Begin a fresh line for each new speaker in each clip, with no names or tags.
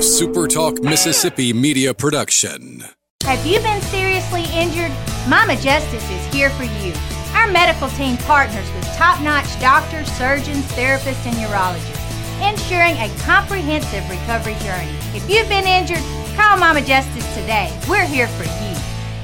a Super Talk Mississippi media production.
Have you been seriously injured? Mama Justice is here for you. Our medical team partners with top-notch doctors, surgeons, therapists, and urologists, ensuring a comprehensive recovery journey. If you've been injured, call Mama Justice today. We're here for you.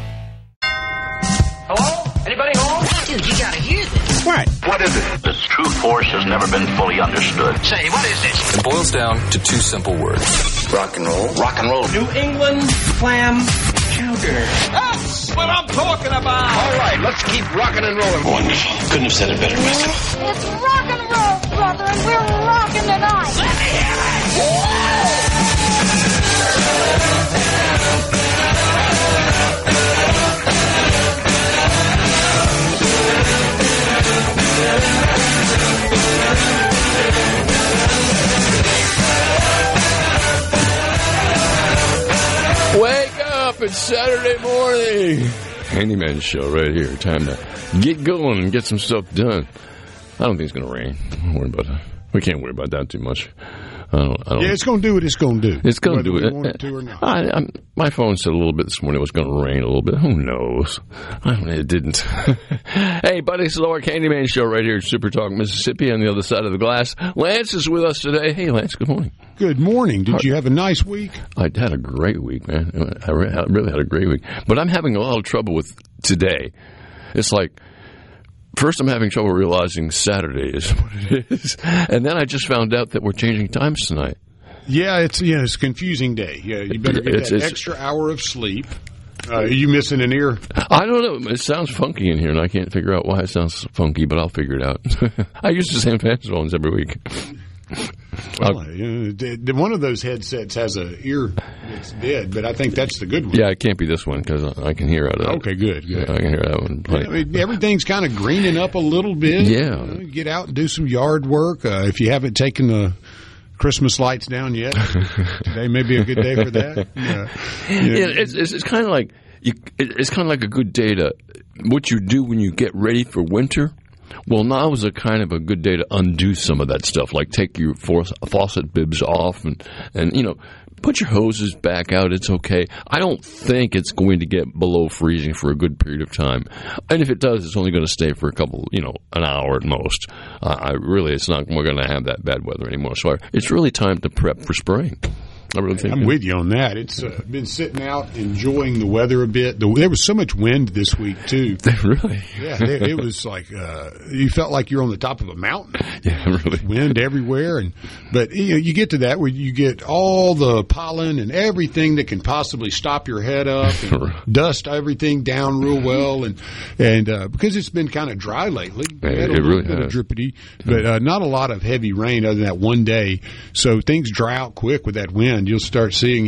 Hello? Anybody home?
Dude, you gotta hear this.
What is it?
Its true force has never been fully understood.
Say, what is this?
It boils down to two simple words.
Rock and roll. Rock and roll.
New England clam chowder.
That's what I'm talking about.
All right, let's keep rocking and rolling.
Wonderful. Couldn't have said it better myself.
It's rock and roll, brother, and we're rocking tonight.
Let me hear it!
Wake up, it's Saturday morning. Handyman show right here. Time to get going and get some stuff done. I don't think it's going to rain. Don't worry about that. We can't worry about that too much. I don't.
Yeah, it's going to do what it's going to do.
It's going to do it.
Want it to or not.
My phone said a little bit this morning it was going to rain a little bit. Who knows? It didn't. Hey, buddy, it's the Lower Candyman show right here at Super Talk Mississippi on the other side of the glass. Lance is with us today. Hey, Lance, good morning.
Good morning. Did you have a nice week?
I had a great week, man. I really had a great week. But I'm having a lot of trouble with today. It's like, first I'm having trouble realizing Saturday is what it is. And then I just found out that we're changing times tonight.
Yeah, it's a confusing day. Yeah, you better get that extra hour of sleep. Are you missing an ear?
I don't know. It sounds funky in here, and I can't figure out why it sounds funky, but I'll figure it out. I use the same headphones every week.
Well, one of those headsets has an ear that's dead, but I think that's the good one.
Yeah, it can't be this one because I can hear out of it.
Okay, good.
Yeah, I can hear that one.
I mean, everything's kind of greening up a little bit.
Yeah.
Get out and do some yard work. If you haven't taken the Christmas lights down yet, today may be a good day for that.
It's kind of like it's kind of like a good day to what you do when you get ready for winter. Well, now is a kind of a good day to undo some of that stuff, like take your faucet bibs off and put your hoses back out. It's okay. I don't think it's going to get below freezing for a good period of time. And if it does, it's only going to stay for an hour at most. It's not we're going to have that bad weather anymore. So it's really time to prep for spring. I really think
I'm with you on that. It's been sitting out, enjoying the weather a bit. There was so much wind this week, too.
Really?
Yeah, it was like you felt like you're on the top of a mountain.
Yeah, really.
Wind everywhere. But you get to that where you get all the pollen and everything that can possibly stop your head up and dust everything down real well. And because it's been kind of dry lately,
it really
bit of drippity, but not a lot of heavy rain other than that one day. So things dry out quick with that wind. You'll start seeing,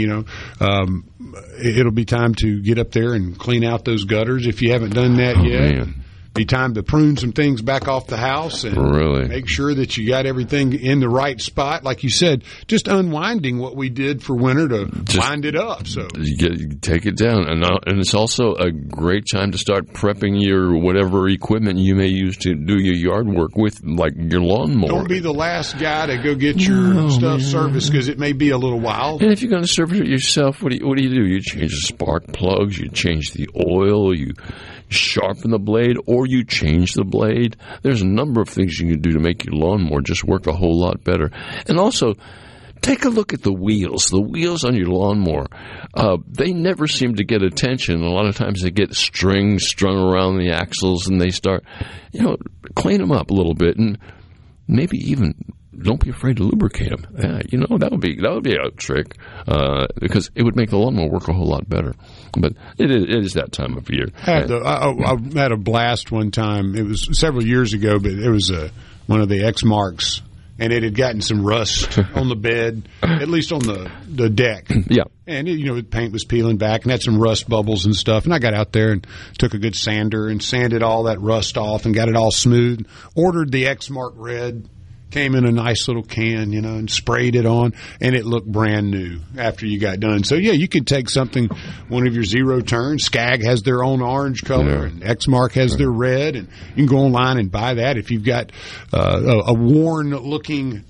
it'll be time to get up there and clean out those gutters if you haven't done that yet.
Man.
Be time to prune some things back off the house and make sure that you got everything in the right spot. Like you said, just unwinding what we did for winter to wind it up. So
you take it down. And it's also a great time to start prepping your whatever equipment you may use to do your yard work with, like your lawnmower.
Don't be the last guy to go get your stuff serviced because it may be a little while.
And if you're going to service it yourself, what do you do? You change the spark plugs, you change the oil, you sharpen the blade, or you change the blade. There's a number of things you can do to make your lawnmower just work a whole lot better. And also, take a look at the wheels. The wheels on your lawnmower, they never seem to get attention. A lot of times they get strings strung around the axles, and they start, clean them up a little bit, and maybe even don't be afraid to lubricate them. That would be a trick because it would make the lawnmower work a whole lot better. But it is that time of year.
I had a blast one time. It was several years ago, but it was one of the Exmarks, and it had gotten some rust on the bed, at least on the deck.
Yeah.
And, the paint was peeling back and had some rust bubbles and stuff. And I got out there and took a good sander and sanded all that rust off and got it all smooth. Ordered the Exmark Red. Came in a nice little can, and sprayed it on, and it looked brand new after you got done. So, yeah, you could take something, one of your zero turns. Skag has their own orange color, and Exmark has their red, and you can go online and buy that. If you've got a worn-looking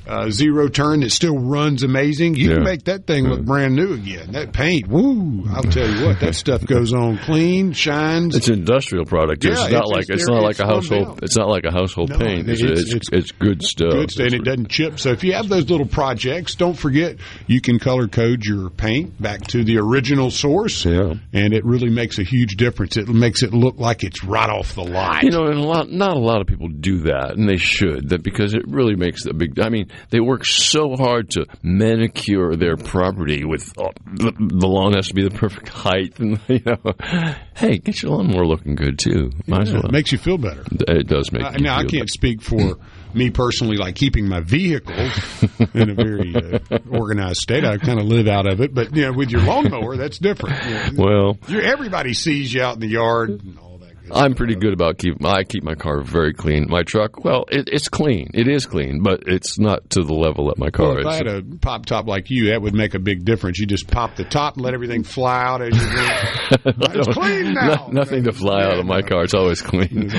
zero turn that still runs amazing. You can make that thing look brand new again. That paint, woo! I'll tell you what, that stuff goes on clean, shines.
It's an industrial product.
Yeah,
it's not like a household. It's not like a household paint. It's good stuff.
Good stuff, and it doesn't chip. So if you have those little projects, don't forget you can color code your paint back to the original source. Yeah. And it really makes a huge difference. It makes it look like it's right off the line.
You know, and not a lot of people do that, and they should, because it really makes a big. I mean, they work so hard to manicure their property with the lawn has to be the perfect height, and hey, get your lawnmower looking good too. Might as well.
It makes you feel better.
It does make.
Now I can't speak for me personally, like keeping my vehicle in a very organized state. I kind of live out of it, but with your lawnmower, that's different.
Well,
everybody sees you out in the yard and all that.
I'm pretty good about I keep my car very clean. My truck, well, it's clean. It is clean, but it's not to the level that my car is.
If I had a pop top like you, that would make a big difference. You just pop the top and let everything fly out as you go. It's clean now.
Nothing to fly out of my car. It's always clean.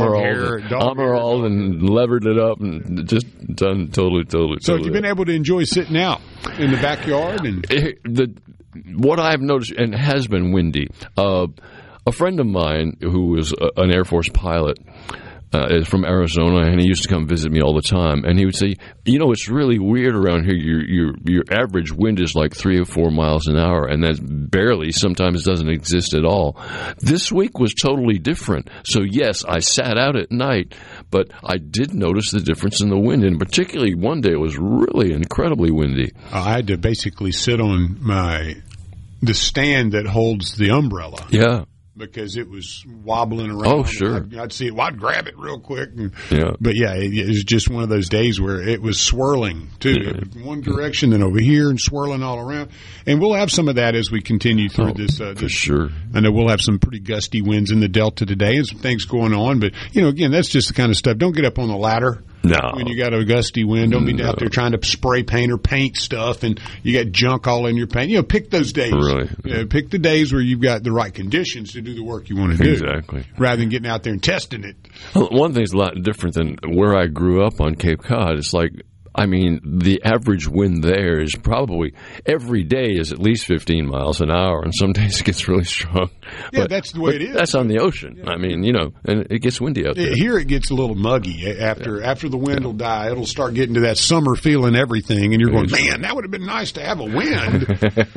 Armor and levered it up and just done totally.
So have you been able to enjoy sitting out in the backyard? And
what I've noticed, and it has been windy, a friend of mine who was an Air Force pilot is from Arizona, and he used to come visit me all the time. And he would say, it's really weird around here. Your average wind is like 3 or 4 miles an hour, and that barely sometimes doesn't exist at all. This week was totally different. So, yes, I sat out at night, but I did notice the difference in the wind. And particularly one day it was really incredibly windy.
I had to basically sit on the stand that holds the umbrella.
Yeah.
Because it was wobbling around.
Oh, sure.
I'd see it. Well, I'd grab it real quick. But, it was just one of those days where it was swirling, too. Yeah. It was one direction, then over here, and swirling all around. And we'll have some of that as we continue through this.
For sure.
I know we'll have some pretty gusty winds in the Delta today and some things going on. But, again, that's just the kind of stuff. Don't get up on the ladder.
No.
When you got a gusty wind, don't be out there trying to spray paint or paint stuff, and you got junk all in your paint. Pick those days.
Really?
Pick the days where you've got the right conditions to do the work you want to do.
Exactly.
Rather than getting out there and testing it.
Well, one thing's a lot different than where I grew up on Cape Cod. It's like, the average wind there is probably every day is at least 15 miles an hour, and some days it gets really strong.
Yeah, that's the way it is.
That's on the ocean. Yeah. And it gets windy out there.
Here it gets a little muggy. After the wind will die, it'll start getting to that summer feeling everything, and you're going, man, that would have been nice to have a wind.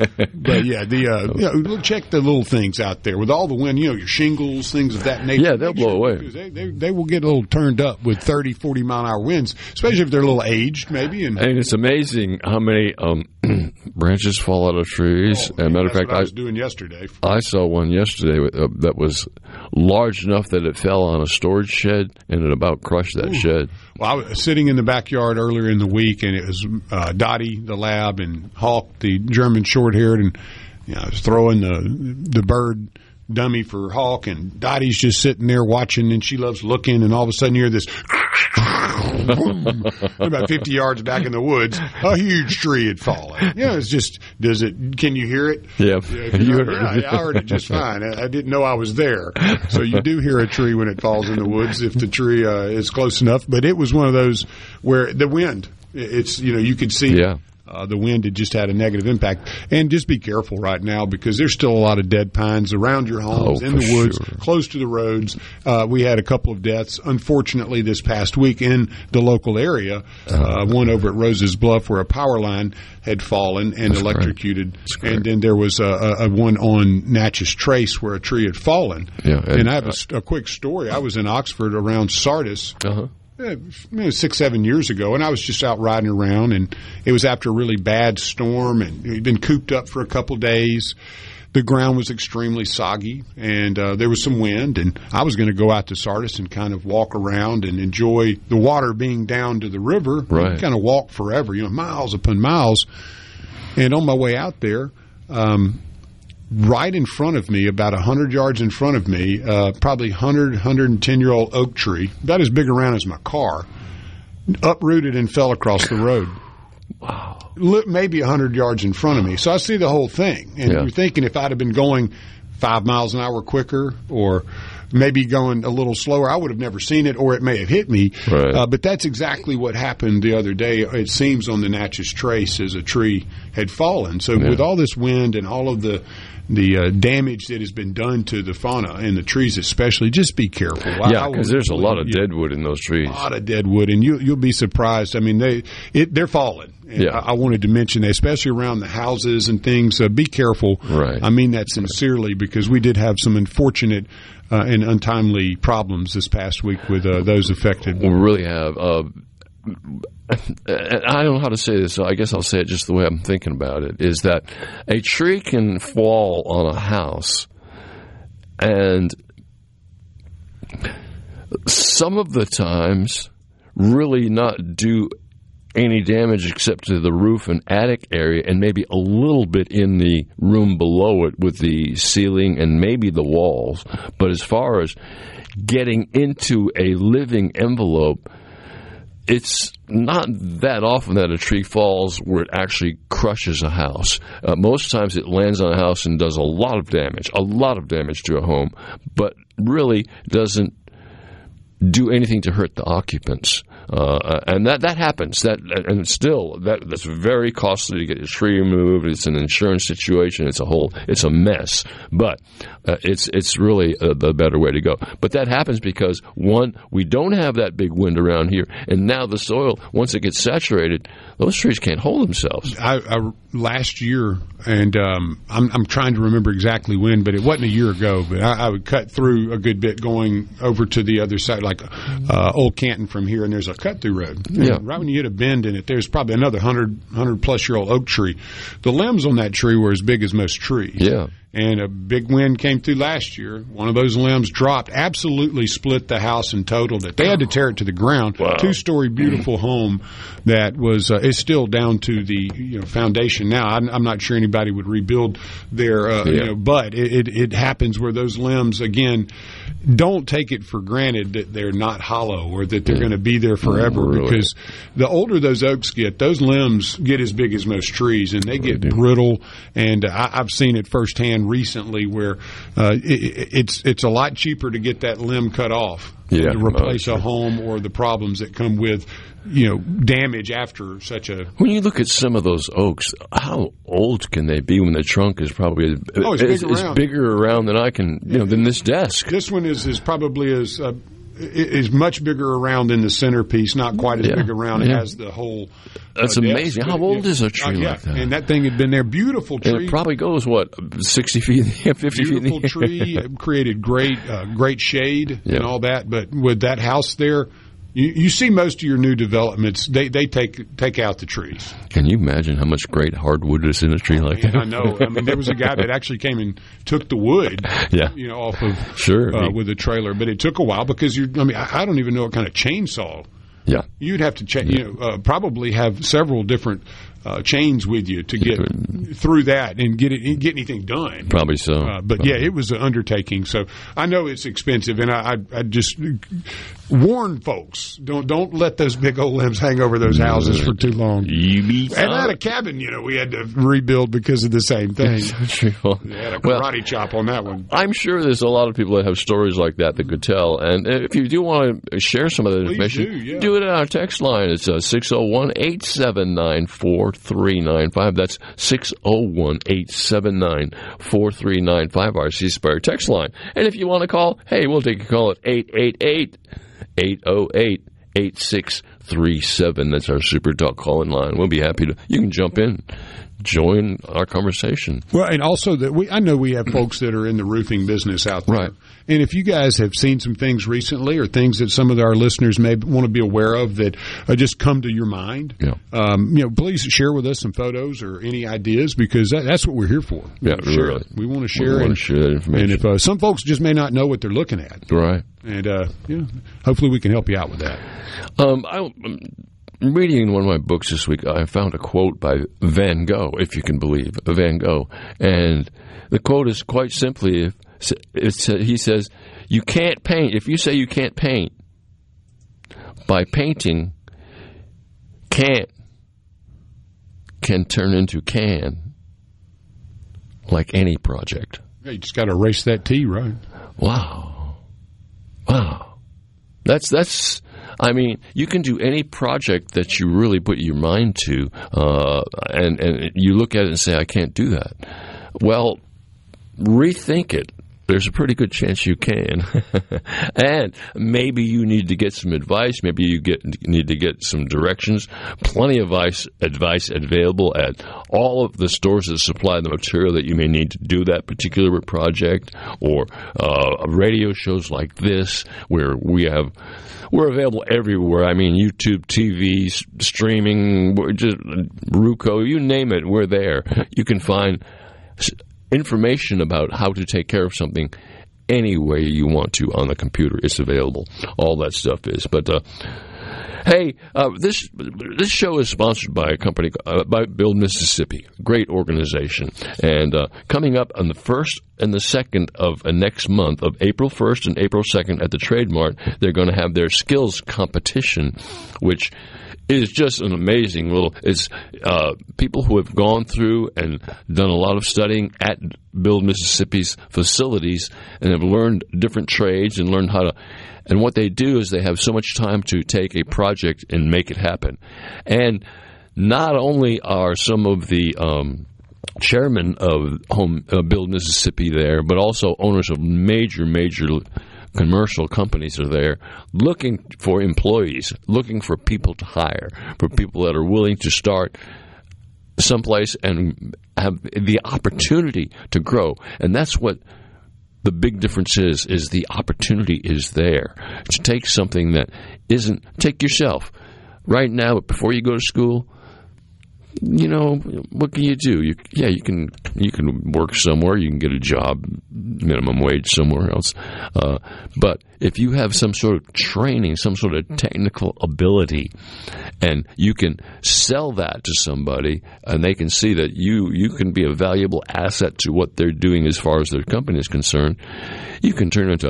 But check the little things out there with all the wind. Your shingles, things of that nature.
Yeah, they'll blow away.
They will get a little turned up with 30, 40 mile an hour winds, especially if they're a little aged. Maybe, and
it's amazing how many branches fall out of trees.
As a matter of fact,
I
was doing yesterday.
I saw one yesterday that was large enough that it fell on a storage shed, and it about crushed that shed.
Well, I was sitting in the backyard earlier in the week, and it was Dottie, the lab, and Hawk, the German short-haired, and I was throwing the bird dummy for Hawk, and Dottie's just sitting there watching, and she loves looking, and all of a sudden you hear this about 50 yards back in the woods, a huge tree had fallen. It's just, can you hear it?
Yeah.
I heard it just fine. I didn't know I was there. So you do hear a tree when it falls in the woods if the tree is close enough. But it was one of those where the wind, you could see. Yeah. The wind had just had a negative impact. And just be careful right now because there's still a lot of dead pines around your homes, in the woods, close to the roads. We had a couple of deaths, unfortunately, this past week in the local area. One over at Rose's Bluff where a power line had fallen and electrocuted. And then there was a one on Natchez Trace where a tree had fallen. Yeah, and I have a quick story. I was in Oxford around Sardis. 6-7 years ago, and I was just out riding around, and it was after a really bad storm, and we'd been cooped up for a couple days. The ground was extremely soggy, and there was some wind, and I was going to go out to Sardis and kind of walk around and enjoy the water being down to the river.
Right.
Kind of walk forever, miles upon miles. And on my way out there, right in front of me, about 100 yards in front of me, probably 110-year-old oak tree, about as big around as my car, uprooted and fell across the road.
Wow.
Maybe 100 yards in front of me. So I see the whole thing. And you're thinking if I'd have been going 5 miles an hour quicker or maybe going a little slower, I would have never seen it, or it may have hit me.
Right.
But that's exactly what happened the other day. It seems on the Natchez Trace as a tree had fallen. So with all this wind and all of the damage that has been done to the fauna and the trees especially, just be careful.
Yeah, because there's a lot of dead wood in those trees.
A lot of dead wood, and you'll be surprised. I mean, they're falling. And
yeah.
I wanted to mention that, especially around the houses and things. Be careful.
Right.
I mean that sincerely, because we did have some unfortunate and untimely problems this past week with those affected.
We really have. I don't know how to say this, so I guess I'll say it just the way I'm thinking about it, is that a tree can fall on a house, and some of the times really not do any damage except to the roof and attic area, and maybe a little bit in the room below it with the ceiling and maybe the walls. But as far as getting into a living envelope, it's not that often that a tree falls where it actually crushes a house. Most times it lands on a house and does a lot of damage to a home, but really doesn't do anything to hurt the occupants. And that happens. That's very costly to get a tree removed. It's an insurance situation. It's a mess. But it's really the better way to go. But that happens because, one, we don't have that big wind around here, and now the soil, once it gets saturated, those trees can't hold themselves.
Last year, and I'm trying to remember exactly when, but it wasn't a year ago, but I would cut through a good bit going over to the other side, like Old Canton from here, and there's a cut-through road.
Yeah.
Right when you hit a bend in it, there's probably another 100-plus-year-old oak tree. The limbs on that tree were as big as most trees.
Yeah.
And a big wind came through last year. One of those limbs dropped, absolutely split the house and totaled it. They had to tear it to the ground.
Wow.
2-story, beautiful home that was is still down to the foundation now. I'm not sure anybody would rebuild their, but it happens where those limbs, again, don't take it for granted that they're not hollow or that they're going to be there forever.
Really?
Because the older those oaks get, those limbs get as big as most trees, and they get brittle. And I've seen it firsthand recently where it's a lot cheaper to get that limb cut off to replace a home or the problems that come with damage after such a.
When you look at some of those oaks, how old can they be when the trunk is probably
it's
bigger around than I can than this desk?
This one is probably is much bigger around than the centerpiece, not quite as big around. It has the whole.
That's amazing. How old is a tree like that?
And that thing had been there. Beautiful tree.
And it probably goes, 60 feet, 50 feet in the air?
Beautiful tree. Created great shade and all that. But with that house there, you see most of your new developments, they take out the trees.
Can you imagine how much great hardwood is in a tree like that?
I know. I mean, there was a guy that actually came and took the wood off of with a trailer. But it took a while because I don't even know what kind of chainsaw.
Yeah,
you'd have to probably have several different chains with you to get through that and get anything done.
Probably so.
But it was an undertaking. So I know it's expensive, and I just warn folks: don't let those big old limbs hang over those houses for too long. And I had a cabin, we had to rebuild because of the same thing. They had a karate chop on that one.
I'm sure there's a lot of people that have stories like that could tell. And if you do want to share some of that information, do it on our text line. It's 601-879-4395. That's 601-879-4395, our C Spire text line. And if you want to call, hey, we'll take a call at 888-808-8637. That's our Super Talk call-in line. We'll be happy to. You can jump in, join our conversation.
Well, and also I know we have folks that are in the roofing business out there.
Right.
And if you guys have seen some things recently or things that some of our listeners may want to be aware of that just come to your mind, please share with us some photos or any ideas, because that's what we're here for.
Really.
We want to share.
We want to share that information.
And if some folks just may not know what they're looking at.
Right.
And, hopefully we can help you out with that.
I'm reading one of my books this week. I found a quote by Van Gogh, if you can believe, Van Gogh. And the quote is quite simply, he says, you can't paint. If you say you can't paint, by painting, can turn into can, like any project.
Yeah, you just got to erase that T, right?
Wow. Wow. That's. I mean, you can do any project that you really put your mind to, and you look at it and say, I can't do that. Well, rethink it. There's a pretty good chance you can. And maybe you need to get some advice. Maybe you need to get some directions. Plenty of advice available at all of the stores that supply the material that you may need to do that particular project, or radio shows like this where we're available everywhere. I mean, YouTube, TV, streaming, just Roku, you name it, we're there. You can find information about how to take care of something any way you want to on the computer. It's available. All that stuff is. But hey, this show is sponsored by a company by Build Mississippi, great organization. And coming up on the 1st and the 2nd of next month, of April 1st and April 2nd at the Trade Mart, they're going to have their skills competition, which is just an amazing little. It's people who have gone through and done a lot of studying at Build Mississippi's facilities and have learned different trades and learned how to. And what they do is they have so much time to take a project and make it happen. And not only are some of the chairmen of Build Mississippi there, but also owners of major commercial companies are there looking for employees, looking for people to hire, for people that are willing to start someplace and have the opportunity to grow. And that's what the big difference is the opportunity is there to take something that isn't. Take yourself right now, before you go to school. You know, what can you do? You can work somewhere. You can get a job, minimum wage somewhere else. But if you have some sort of training, some sort of technical ability, and you can sell that to somebody, and they can see that you can be a valuable asset to what they're doing as far as their company is concerned, you can turn into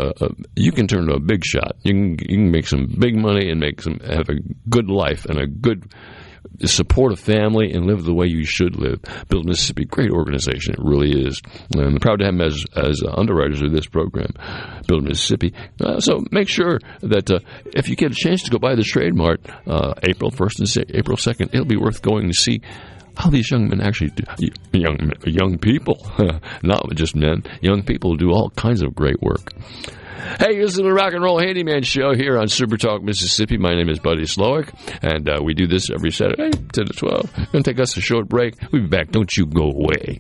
a big shot. You can make some big money and have a good life and a good. Support a family and live the way you should live. Build Mississippi, great organization. It really is. And I'm proud to have them as underwriters of this program, Build Mississippi. So make sure that if you get a chance to go by the Trade Mart, April 1st and April 2nd, it'll be worth going to see how these young men actually do. Young people, not just men, young people do all kinds of great work. Hey, this is the Rock and Roll Handyman Show here on Super Talk Mississippi. My name is Buddy Slowick, and we do this every Saturday, 10 to 12. We're going to take us a short break. We'll be back. Don't you go away.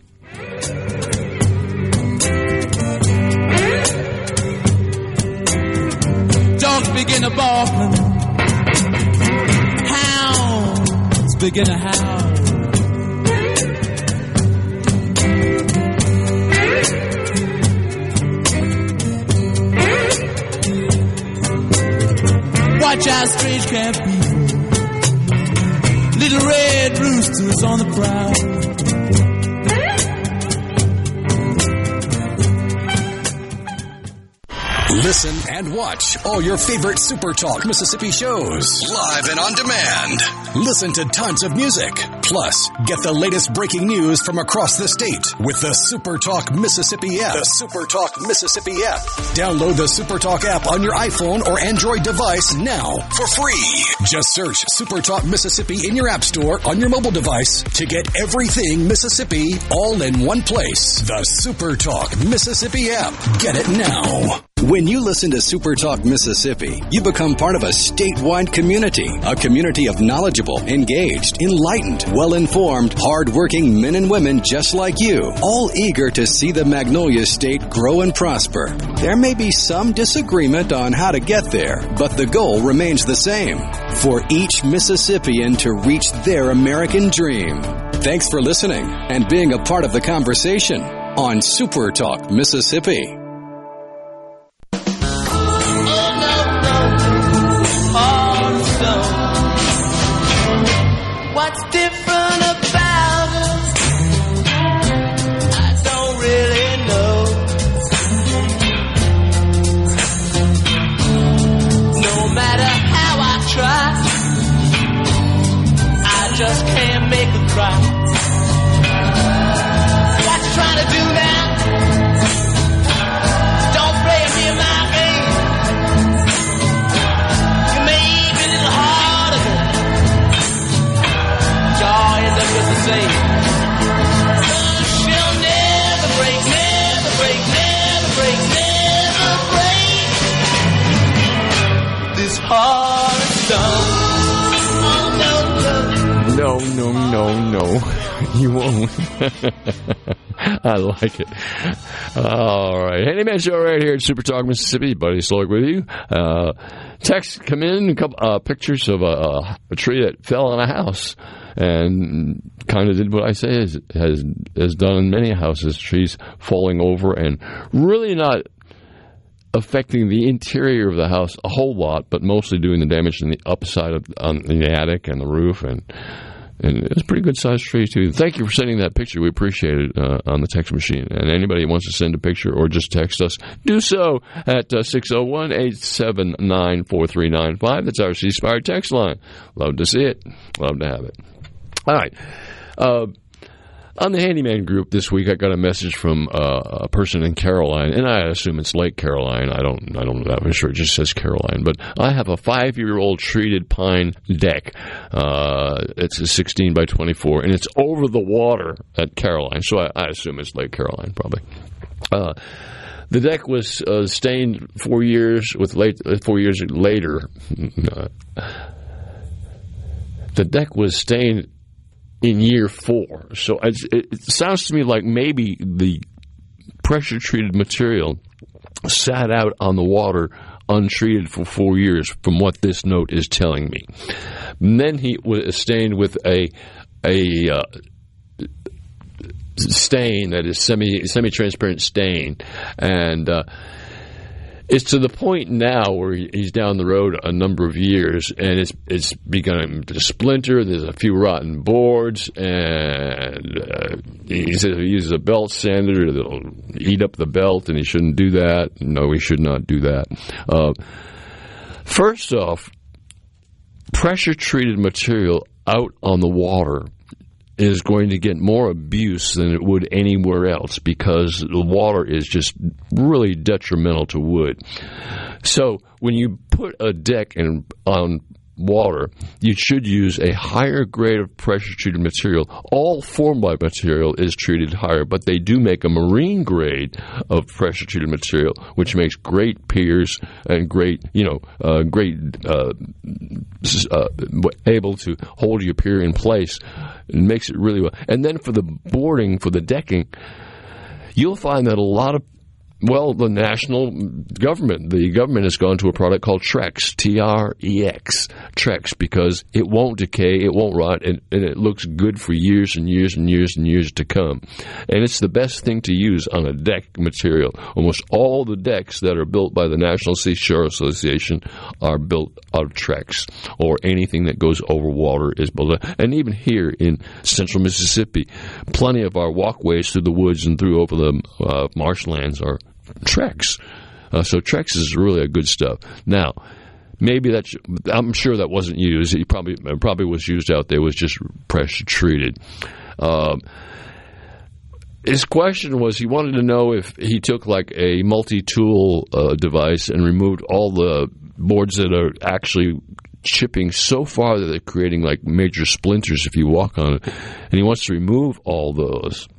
Dogs begin to bark. Hounds begin to howl. Watch out, strange camp people. Little red roosters on the prowl.
Listen and watch all your favorite Super Talk Mississippi shows live and on demand. Listen to tons of music. Plus, get the latest breaking news from across the state with the Super Talk Mississippi app. The Super Talk Mississippi app. Download the Super Talk app on your iPhone or Android device now for free. Just search Super Talk Mississippi in your app store on your mobile device to get everything Mississippi all in one place. The Super Talk Mississippi app. Get it now.
When you listen to Super Talk Mississippi, you become part of a statewide community, a community of knowledgeable, engaged, enlightened, well-informed, hard-working men and women just like you, all eager to see the Magnolia State grow and prosper. There may be some disagreement on how to get there, but the goal remains the same, for each Mississippian to reach their American dream. Thanks for listening and being a part of the conversation on Super Talk Mississippi.
What's different about us? I don't really know. No matter how I try, I just can't make her cry. What you trying to do now? Don't play me in my game.
You won't. I like it. All right. Handyman Show right here at Super Talk Mississippi. Buddy Sloak with you. Text come in, a couple pictures of a tree that fell on a house and kind of did what I say has done in many houses, trees falling over and really not affecting the interior of the house a whole lot, but mostly doing the damage in the upside on the attic and the roof, and it's a pretty good-sized tree, too. Thank you for sending that picture. We appreciate it on the text machine. And anybody who wants to send a picture or just text us, do so at 601-879-4395. That's our C-Spire text line. Love to see it. Love to have it. All right. On the Handyman group this week, I got a message from a person in Caroline, and I assume it's Lake Caroline. I don't know that for sure. It just says Caroline. But I have a 5-year-old treated pine deck. It's a 16 by 24, and it's over the water at Caroline. So I assume it's Lake Caroline, probably. The deck was stained 4 years 4 years later. The deck was stained in year 4. So it sounds to me like maybe the pressure-treated material sat out on the water untreated for 4 years, from what this note is telling me. And then he was stained with a stain that is semi-transparent stain, and it's to the point now where he's down the road a number of years, and it's begun to splinter. There's a few rotten boards, and he says he uses a belt sander that'll eat up the belt, and he shouldn't do that. No, he should not do that. First off, pressure-treated material out on the water is going to get more abuse than it would anywhere else, because the water is just really detrimental to wood. So when you put a deck on water, you should use a higher grade of pressure-treated material. All form-by material is treated higher, but they do make a marine grade of pressure-treated material, which makes great piers and able to hold your pier in place. It makes it really well. And then for the boarding, for the decking, you'll find that a lot of the national government, the government has gone to a product called Trex, T-R-E-X, Trex, because it won't decay, it won't rot, and it looks good for years and years and years and years to come. And it's the best thing to use on a deck material. Almost all the decks that are built by the National Seashore Association are built out of Trex, or anything that goes over water is built. And even here in central Mississippi, plenty of our walkways through the woods and through over the marshlands are Trex. So Trex is really a good stuff. Now, maybe I'm sure that wasn't used. It probably was used out there, was just pressure treated. His question was, he wanted to know if he took like a multi-tool device and removed all the boards that are actually chipping so far that they're creating like major splinters if you walk on it. And he wants to remove all those.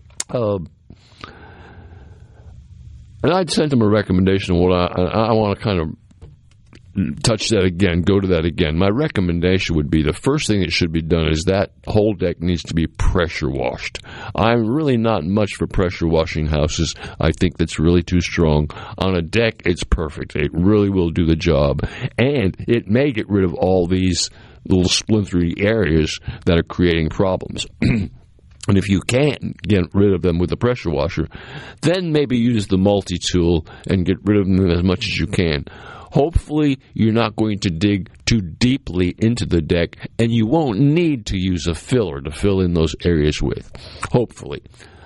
And I'd sent him a recommendation of what I want to kind of touch that again, go to that again. My recommendation would be the first thing that should be done is that whole deck needs to be pressure washed. I'm really not much for pressure washing houses. I think that's really too strong. On a deck, it's perfect. It really will do the job. And it may get rid of all these little splintery areas that are creating problems. And if you can't get rid of them with a pressure washer, then maybe use the multi-tool and get rid of them as much as you can. Hopefully, you're not going to dig too deeply into the deck, and you won't need to use a filler to fill in those areas with. Hopefully.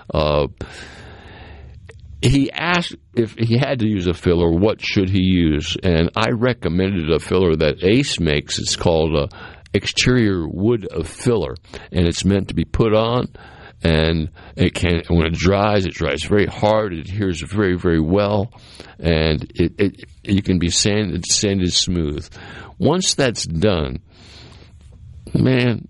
He asked if he had to use a filler, what should he use? And I recommended a filler that Ace makes. It's called exterior wood filler, and it's meant to be put on, and when it dries very hard. It adheres very, very well, and you can be sanded smooth. Once that's done, man,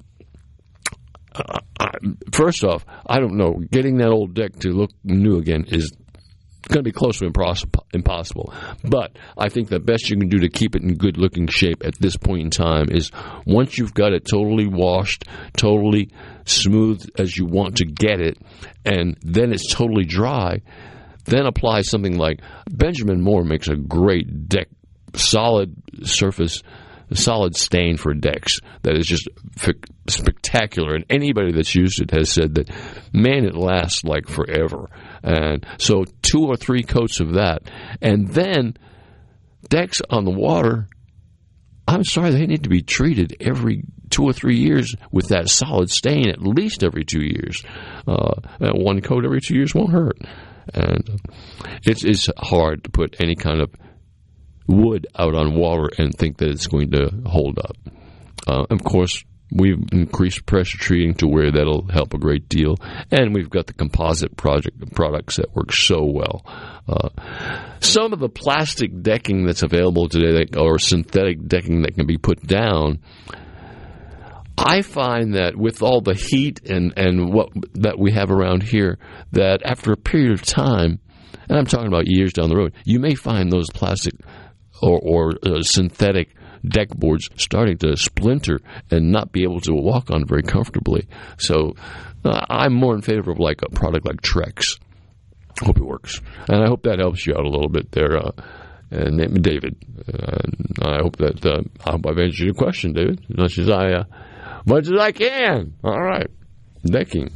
first off, I don't know, getting that old deck to look new again is going to be close to impossible. But I think the best you can do to keep it in good-looking shape at this point in time is once you've got it totally washed, totally smooth as you want to get it, and then it's totally dry, then apply something like Benjamin Moore makes a great deck, solid surface, solid stain for decks that is just spectacular. And anybody that's used it has said that, man, it lasts like forever. And so 2 or 3 coats of that. And then decks on the water, I'm sorry, they need to be treated every 2 or 3 years with that solid stain, at least every 2 years. 1 coat every 2 years won't hurt. And it's hard to put any kind of wood out on water and think that it's going to hold up. Of course, we've increased pressure treating to where that'll help a great deal, and we've got the composite products that work so well. Some of the plastic decking that's available today, or synthetic decking that can be put down, I find that with all the heat and what that we have around here, that after a period of time, and I'm talking about years down the road, you may find those plastic or synthetic deck boards starting to splinter and not be able to walk on very comfortably. So I'm more in favor of like a product like Trex. Hope it works, and I hope that helps you out a little bit there. And David, I hope I've answered your question, David, as much as I can. All right, decking.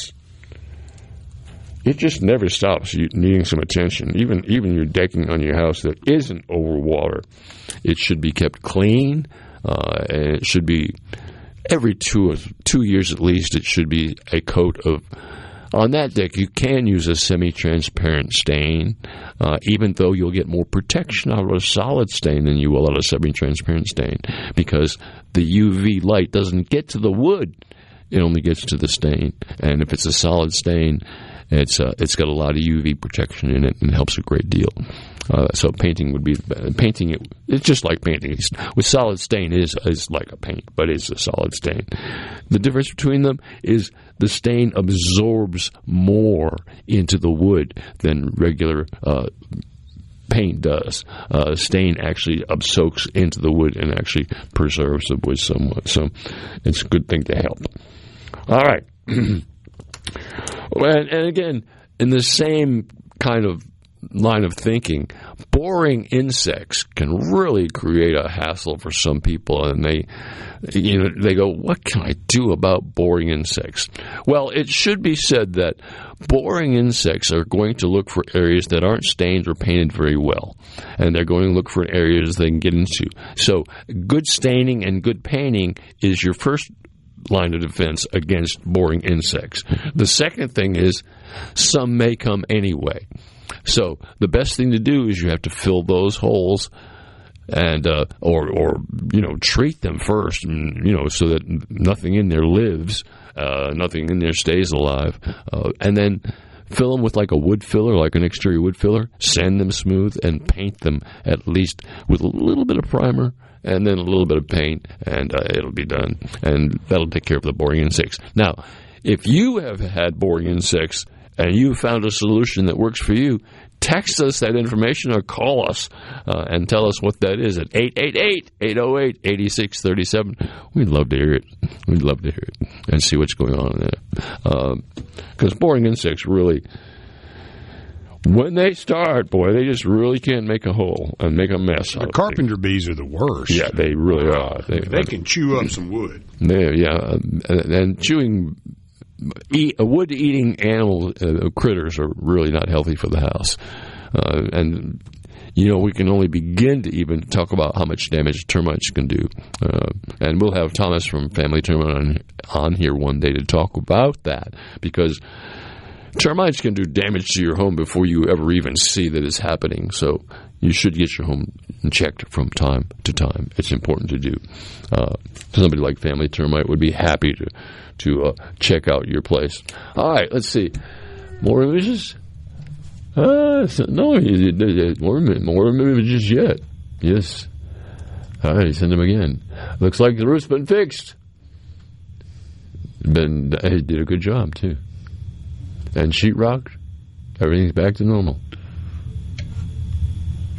It just never stops needing some attention. Even your decking on your house that isn't over water, it should be kept clean. And it should be every 2 years at least. It should be a coat of. On that deck, you can use a semi-transparent stain, even though you'll get more protection out of a solid stain than you will out of a semi-transparent stain, because the UV light doesn't get to the wood; it only gets to the stain. And if it's a solid stain, it's got a lot of UV protection in it and helps a great deal. So painting it. It's just like painting. With solid stain is like a paint, but it's a solid stain. The difference between them is the stain absorbs more into the wood than regular paint does. Stain actually soaks into the wood and actually preserves the wood somewhat. So it's a good thing to help. All right. And again, in the same kind of line of thinking, boring insects can really create a hassle for some people, and they go, what can I do about boring insects? Well, it should be said that boring insects are going to look for areas that aren't stained or painted very well, and they're going to look for areas they can get into. So good staining and good painting is your first line of defense against boring insects. The second thing is some may come anyway. So the best thing to do is you have to fill those holes and or treat them first, so that nothing in there lives, nothing in there stays alive, and then fill them with like a wood filler, like an exterior wood filler, sand them smooth, and paint them at least with a little bit of primer and then a little bit of paint, and it'll be done. And that'll take care of the boring insects. Now, if you have had boring insects and you found a solution that works for you, text us that information or call us and tell us what that is at 888-808-8637. We'd love to hear it. We'd love to hear it and see what's going on in there. Because boring insects really, when they start, boy, they just really can't make a hole and make a mess.
The carpenter bees are the worst.
Yeah, they really are.
They can chew up some wood.
And chewing wood-eating animal critters are really not healthy for the house. And we can only begin to even talk about how much damage termites can do. And we'll have Thomas from Family Termite on here one day to talk about that, because termites can do damage to your home before you ever even see that it's happening. So you should get your home checked from time to time. It's important to do. Somebody like Family Termite would be happy to check out your place. All right, let's see. More images? No, more images yet. Yes. All right, send them again. Looks like the roof's been fixed. He did a good job, too. And sheetrock, everything's back to normal.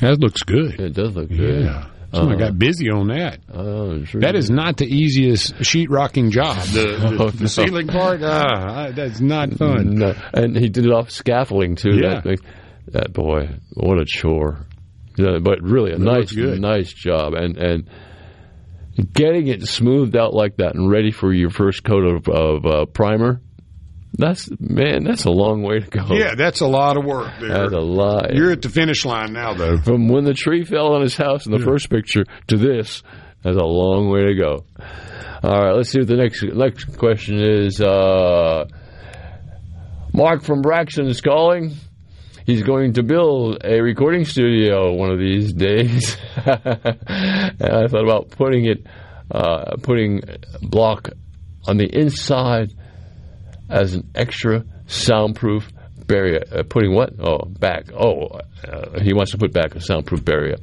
That looks good.
It does look good.
Yeah. Someone got busy on that.
Sure.
That is not the easiest sheetrocking job. The ceiling part, that's not fun.
No. And he did it off scaffolding, too.
Yeah.
That boy, what a chore. Yeah, but really, a nice job. And getting it smoothed out like that and ready for your first coat of primer, that's a long way to go.
Yeah, that's a lot of work there.
That's a lot.
You're at the finish line now, though.
From when the tree fell on his house in the first picture to this, that's a long way to go. All right, let's see what the next question is. Mark from Braxton is calling. He's going to build a recording studio one of these days. And I thought about putting block on the inside as an extra soundproof barrier. Putting what? Oh, back. He wants to put back a soundproof barrier.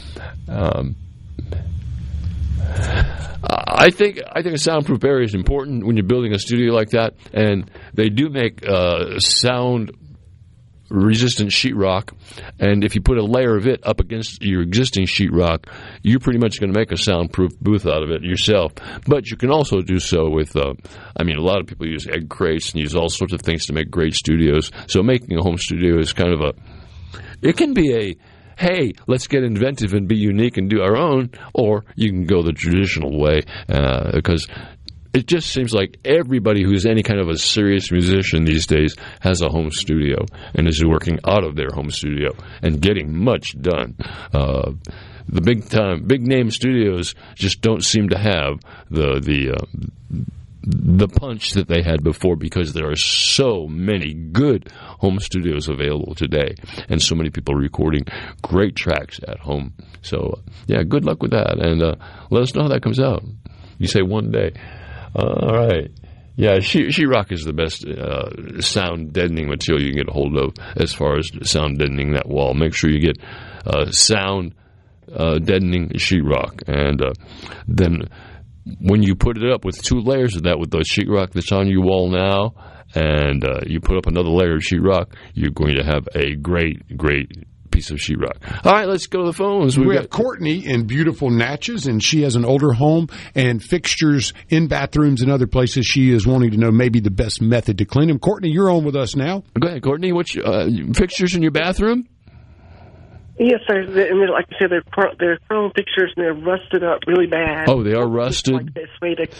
I think a soundproof barrier is important when you're building a studio like that, and they do make sound resistant sheetrock, and if you put a layer of it up against your existing sheetrock, you're pretty much going to make a soundproof booth out of it yourself. But you can also do so with, a lot of people use egg crates and use all sorts of things to make great studios. So making a home studio is kind of it can be hey, let's get inventive and be unique and do our own, or you can go the traditional way, because it just seems like everybody who's any kind of a serious musician these days has a home studio and is working out of their home studio and getting much done. The big name studios just don't seem to have the punch that they had before, because there are so many good home studios available today and so many people recording great tracks at home. So, good luck with that, and let us know how that comes out. You say one day. All right. Yeah, sheetrock is the best sound deadening material you can get a hold of as far as sound deadening that wall. Make sure you get sound deadening sheetrock. And then when you put it up with 2 layers of that, with the sheetrock that's on your wall now, and you put up another layer of sheetrock, you're going to have a great piece of sheetrock. All right, let's go to the phones.
We have Courtney in beautiful Natchez, and she has an older home and fixtures in bathrooms and other places. She is wanting to know maybe the best method to clean them. Courtney, you're on with us now.
Go ahead, Courtney. What's fixtures in your bathroom?
Yes, sir. And like I said, they're chrome fixtures, and they're rusted up really bad.
Oh, they are rusted?
Like this way to,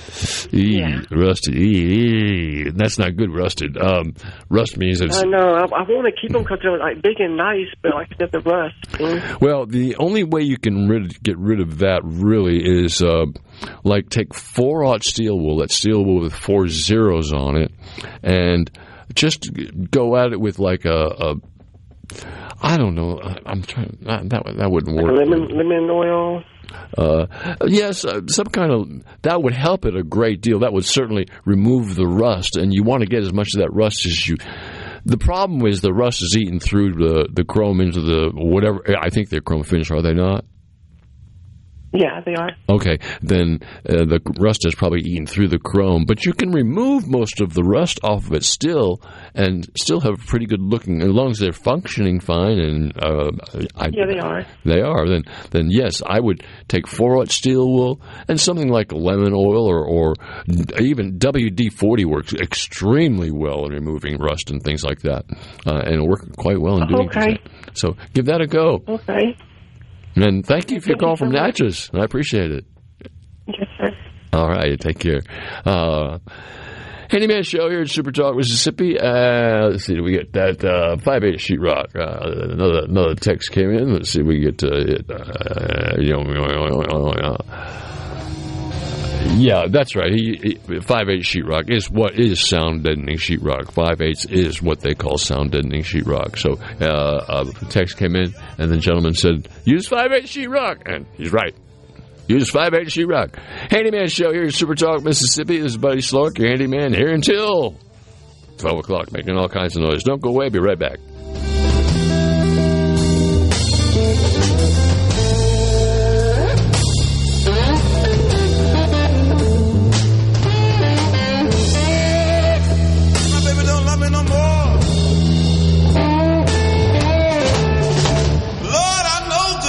rusted. That's not good, rusted. Rust means it's...
I know. I want to keep them because they're like big and nice, but like I said, the rust.
Well, the only way you can get rid of that really is take 4/0 steel wool. That's steel wool with 4 zeros on it, and just go at it with like I don't know. I'm trying. That wouldn't work.
Lemon oil.
Yes, some kind of that would help it a great deal. That would certainly remove the rust, and you want to get as much of that rust as you. The problem is the rust is eating through the chrome into the whatever. I think they're chrome finish, are they not?
Yeah, they are.
Okay, then the rust is probably eaten through the chrome, but you can remove most of the rust off of it still, and still have pretty good looking, as long as they're functioning fine. And
yeah, they are.
They are. Then yes, I would take 4/0 steel wool and something like lemon oil or even WD-40 works extremely well in removing rust and things like that, and it'll work quite well in doing that. So give that a go.
Okay.
And thank you for your call from Natchez. I appreciate it.
Yes, sir.
All right, take care. Handyman Show here at Super Talk, Mississippi. Let's see, we get that 5/8 sheetrock. Another text came in. Let's see if we get yeah, that's right. 5/8 sheetrock is what is sound deadening sheetrock. 5/8 is what they call sound deadening sheetrock. So a text came in, and the gentleman said, "Use 5/8 sheetrock," and he's right. Use 5/8 sheetrock. Handyman Show here at Super Talk, Mississippi. This is Buddy Sloak, your handyman, here until 12 o'clock, making all kinds of noise. Don't go away. Be right back.
Lord, I know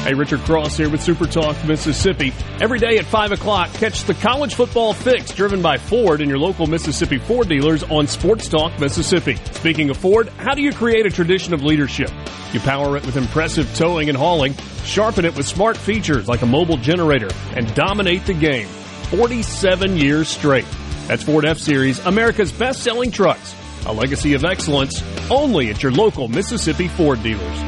Hey, Richard Cross here with Super Talk Mississippi. Every day at 5 o'clock, catch the College Football Fix driven by Ford and your local Mississippi Ford dealers on Sports Talk Mississippi. Speaking of Ford, how do you create a tradition of leadership? You power it with impressive towing and hauling, sharpen it with smart features like a mobile generator, and dominate the game 47 years straight. That's Ford F-Series, America's best-selling trucks. A legacy of excellence only at your local Mississippi Ford dealers.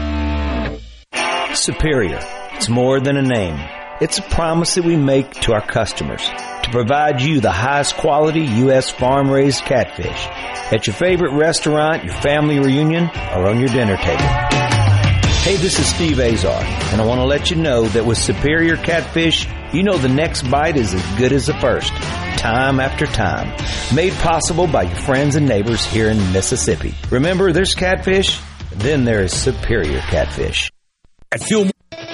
Superior. It's more than a name. It's a promise that we make to our customers to provide you the highest quality U.S. farm-raised catfish at your favorite restaurant, your family reunion, or on your dinner table. Hey, this is Steve Azar, and I want to let you know that with Superior Catfish, you know the next bite is as good as the first, time after time. Made possible by your friends and neighbors here in Mississippi. Remember, there's catfish, then there is Superior Catfish.
At Fillmore.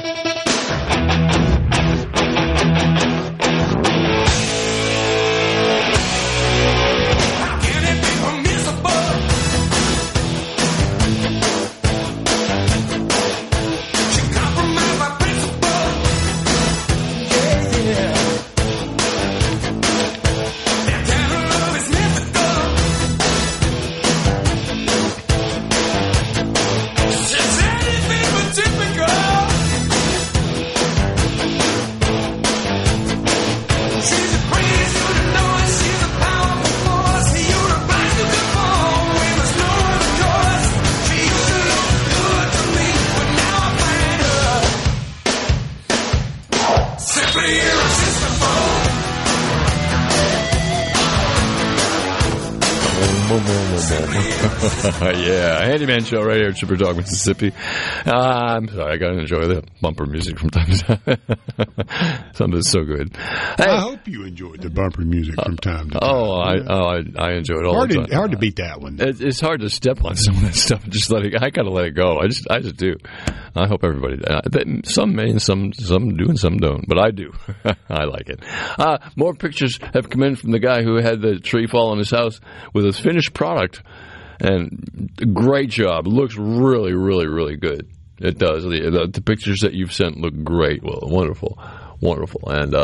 Yeah, Handyman Show right here at Super Talk Mississippi. I'm sorry, I got to enjoy the bumper music from time to time. Something's so good. Hey,
I hope you enjoyed the bumper music from time to time.
I enjoy it all the time.
Hard to beat that one.
It's hard to step on some of that stuff. Just I got to let it go. I just do. I hope everybody does. Some may, and some do, and some don't. But I do. I like it. More pictures have come in from the guy who had the tree fall on his house with his finished product. And great job. It looks really, really, really good. It does. The pictures that you've sent look great. Well, wonderful. And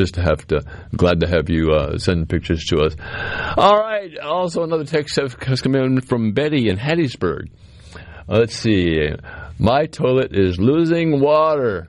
glad to have you send pictures to us. All right. Also, another text has come in from Betty in Hattiesburg. Let's see. My toilet is losing water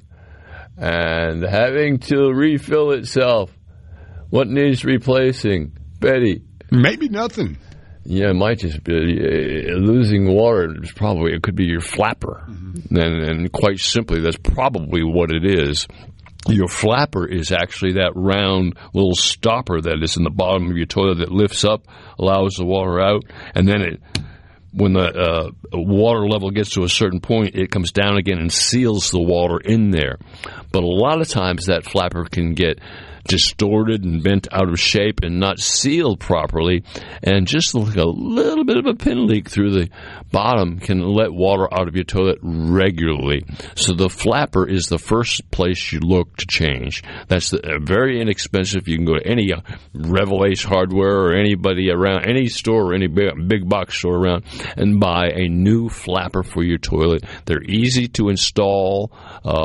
and having to refill itself. What needs replacing? Betty.
Maybe nothing.
Yeah, it might just be losing water. It could be your flapper. Mm-hmm. And quite simply, that's probably what it is. Your flapper is actually that round little stopper that is in the bottom of your toilet that lifts up, allows the water out, and then when the water level gets to a certain point, it comes down again and seals the water in there. But a lot of times that flapper can get distorted and bent out of shape and not sealed properly, and just like a little bit of a pin leak through the bottom can let water out of your toilet regularly. So the flapper is the first place you look to change. That's very inexpensive. You can go to any Revelace Hardware or anybody around, any store, or any big box store around, and buy a new flapper for your toilet. They're easy to install.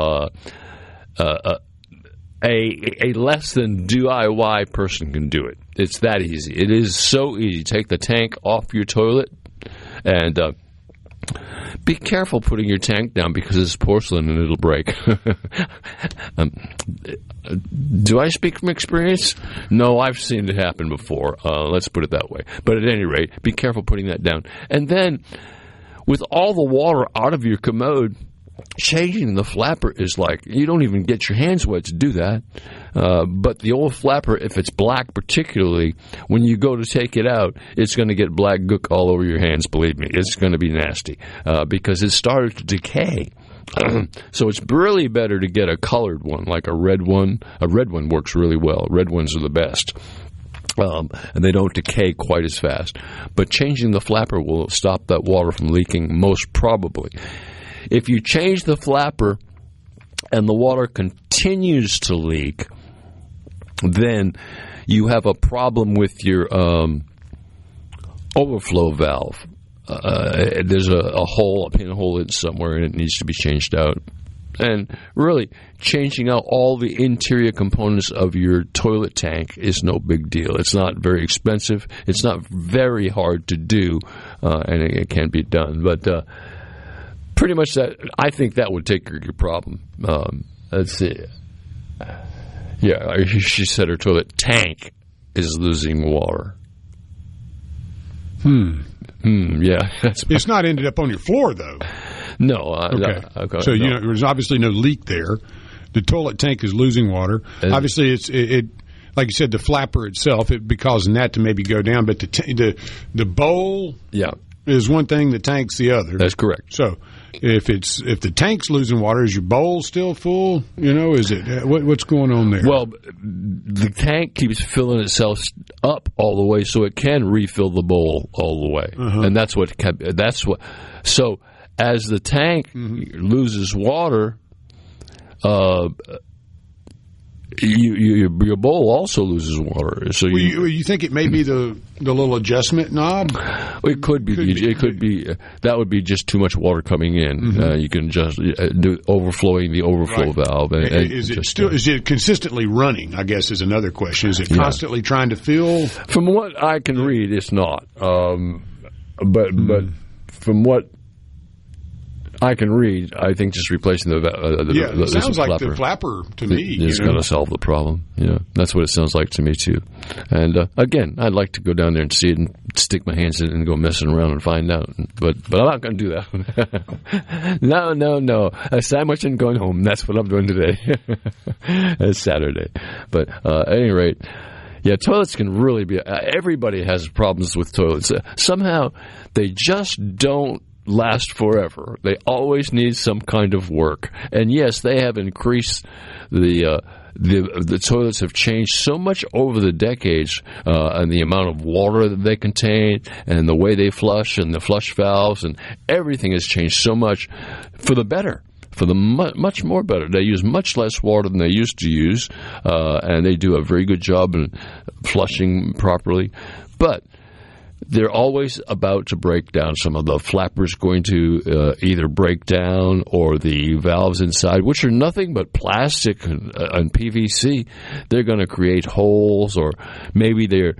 A less than DIY person can do it. It's that easy. It is so easy. Take the tank off your toilet and be careful putting your tank down because it's porcelain and it'll break. Do I speak from experience? No, I've seen it happen before. Let's put it that way. But at any rate, be careful putting that down. And then, with all the water out of your commode, changing the flapper is like, you don't even get your hands wet to do that. But the old flapper, if it's black particularly, when you go to take it out, it's going to get black gook all over your hands, believe me. It's going to be nasty because it started to decay. So it's really better to get a colored one, like a red one. A red one works really well. Red ones are the best. And they don't decay quite as fast. But changing the flapper will stop that water from leaking most probably. If you change the flapper and the water continues to leak, then you have a problem with your overflow valve. There's a pinhole in somewhere, and it needs to be changed out. And really, changing out all the interior components of your toilet tank is no big deal. It's not very expensive. It's not very hard to do, and it can be done. But pretty much that, I think that would take care of your problem. Let's see. Yeah, she said her toilet tank is losing water. Yeah.
It's not ended up on your floor, though.
No.
Okay. So no. There's obviously no leak there. The toilet tank is losing water. Obviously, it like you said, the flapper itself, it'd be causing that to maybe go down. But the bowl, is one thing. The tank's the other.
That's correct.
So if the tank's losing water, is your bowl still full? Is it what's going on there?
Well, the tank keeps filling itself up all the way, so it can refill the bowl all the way, and that's what. So as the tank loses water, your bowl also loses water. So
you think it may be the little adjustment knob?
It could be. It could be. That would be just too much water coming in. You can just do overflowing the overflow valve.
Is it consistently running? I guess is another question. Is it constantly trying to fill?
From what I can read, it's not. But from what I can read, I think just replacing the
it sounds like the flapper to me
is going to solve the problem. That's what it sounds like to me too. And again, I'd like to go down there and see it and stick my hands in it and go messing around and find out. But I'm not going to do that. No. A sandwich and going home. That's what I'm doing today. It's Saturday. But at any rate. Yeah, toilets can really be. Everybody has problems with toilets. Somehow they just don't last forever. They always need some kind of work. And yes, they have increased the toilets have changed so much over the decades, and the amount of water that they contain, and the way they flush, and the flush valves, and everything has changed so much for the better. For the much more better. They use much less water than they used to use, and they do a very good job in flushing properly. But they're always about to break down. Some of the flappers going to either break down, or the valves inside, which are nothing but plastic and PVC. They're going to create holes, or maybe they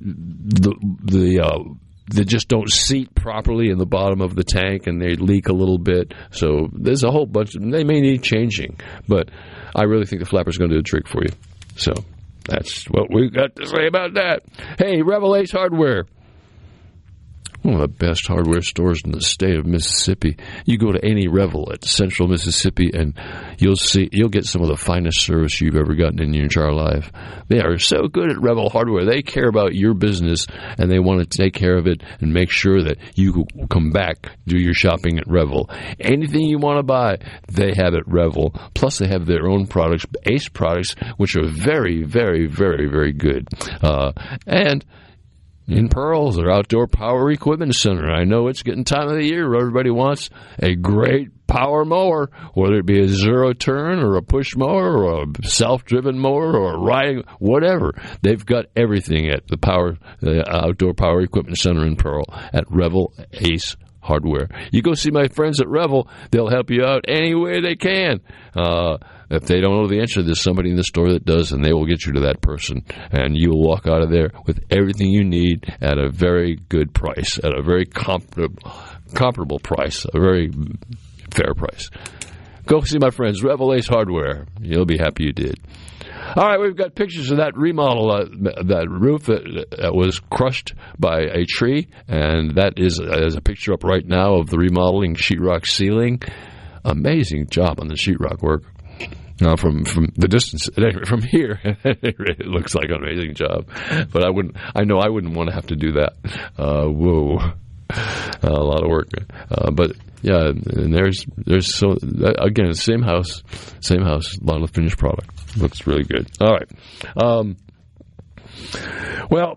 just don't seat properly in the bottom of the tank, and they leak a little bit. So there's a whole bunch of them. They may need changing, but I really think the flapper's going to do the trick for you. So that's what we've got to say about that. Hey, Revel Ace Hardware. One of the best hardware stores in the state of Mississippi. You go to any Revel at Central Mississippi, and you'll get some of the finest service you've ever gotten in your entire life. They are so good at Revel Hardware. They care about your business, and they want to take care of it and make sure that you come back, do your shopping at Revel. Anything you want to buy, they have at Revel. Plus, they have their own products, Ace products, which are very, very, very, very good. And in Pearls, their Outdoor Power Equipment Center. I know it's getting time of the year where everybody wants a great power mower, whether it be a zero-turn or a push mower or a self-driven mower or a riding, whatever. They've got everything at the Outdoor Power Equipment Center in Pearl at Revel Ace Hardware. You go see my friends at Revel. They'll help you out any way they can. If they don't know the answer, there's somebody in the store that does, and they will get you to that person. And you will walk out of there with everything you need at a very good price, at a very comparable price, a very fair price. Go see my friends, Revel Ace Hardware. You'll be happy you did. All right, we've got pictures of that remodel, that roof that was crushed by a tree, and that is a picture up right now of the remodeling sheetrock ceiling. Amazing job on the sheetrock work. Now, from the distance, from here, it looks like an amazing job. But I wouldn't want to have to do that. Whoa, a lot of work. But yeah, and there's so again, same house, a lot of finished product. Looks really good. All right. Well,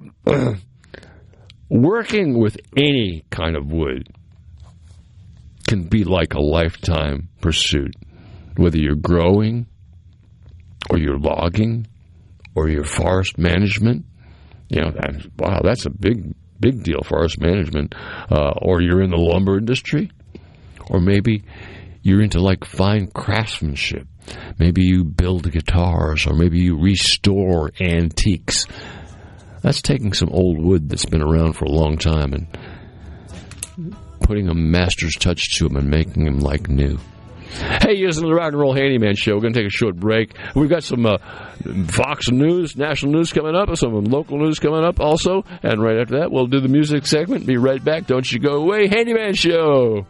working with any kind of wood can be like a lifetime pursuit. Whether you're growing, or you're logging, or you're forest management, that's a big deal, forest management. Or you're in the lumber industry, or maybe you're into like fine craftsmanship. Maybe you build guitars, or maybe you restore antiques. That's taking some old wood that's been around for a long time and putting a master's touch to them and making them like new. Hey, you're listening to the Rock and Roll Handyman Show. We're going to take a short break. We've got some Fox News, national news coming up, some local news coming up also. And right after that, we'll do the music segment. Be right back. Don't you go away. Handyman Show.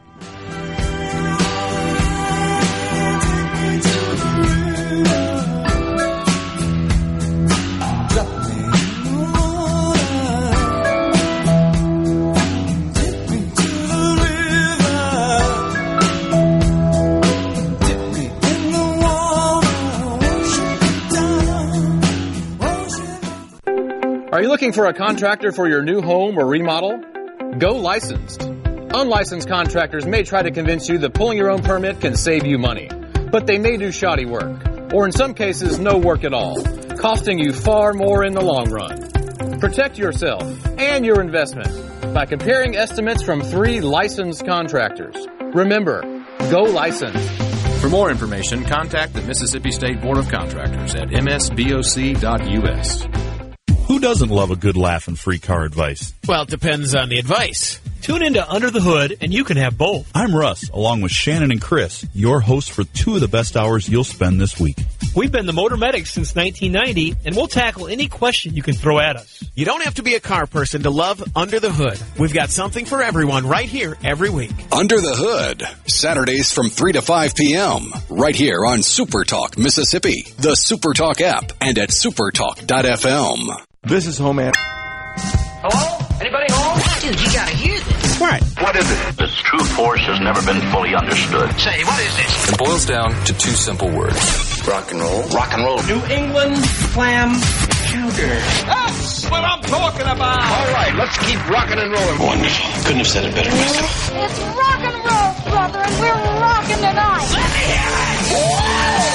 Are you looking for a contractor for your new home or remodel? Go licensed. Unlicensed contractors may try to convince you that pulling your own permit can save you money, but they may do shoddy work, or in some cases, no work at all, costing you far more in the long run. Protect yourself and your investment by comparing estimates from 3 licensed contractors. Remember, go licensed.
For more information, contact the Mississippi State Board of Contractors at msboc.us.
Who doesn't love a good laugh and free car advice?
Well, it depends on the advice. Tune into Under the Hood, and you can have both.
I'm Russ, along with Shannon and Chris, your hosts for 2 of the best hours you'll spend this week.
We've been the Motor Medics since 1990, and we'll tackle any question you can throw at us.
You don't have to be a car person to love Under the Hood. We've got something for everyone right here every week.
Under the Hood, Saturdays from 3 to 5 p.m., right here on Super Talk Mississippi, the Super Talk app, and at supertalk.fm.
This is Home Ant.
Hello? Anybody home?
Dude, you gotta hear this.
What?
What is it?
This true force has never been fully understood.
Say, what is this?
It boils down to 2 simple words.
Rock and roll. Rock and roll.
New England clam chowder.
That's what I'm talking about.
All right, let's keep rocking and rolling.
Wonderful. Couldn't have said it better myself.
It's rock and roll, brother, and we're rocking tonight.
Let me hear it. Whoa!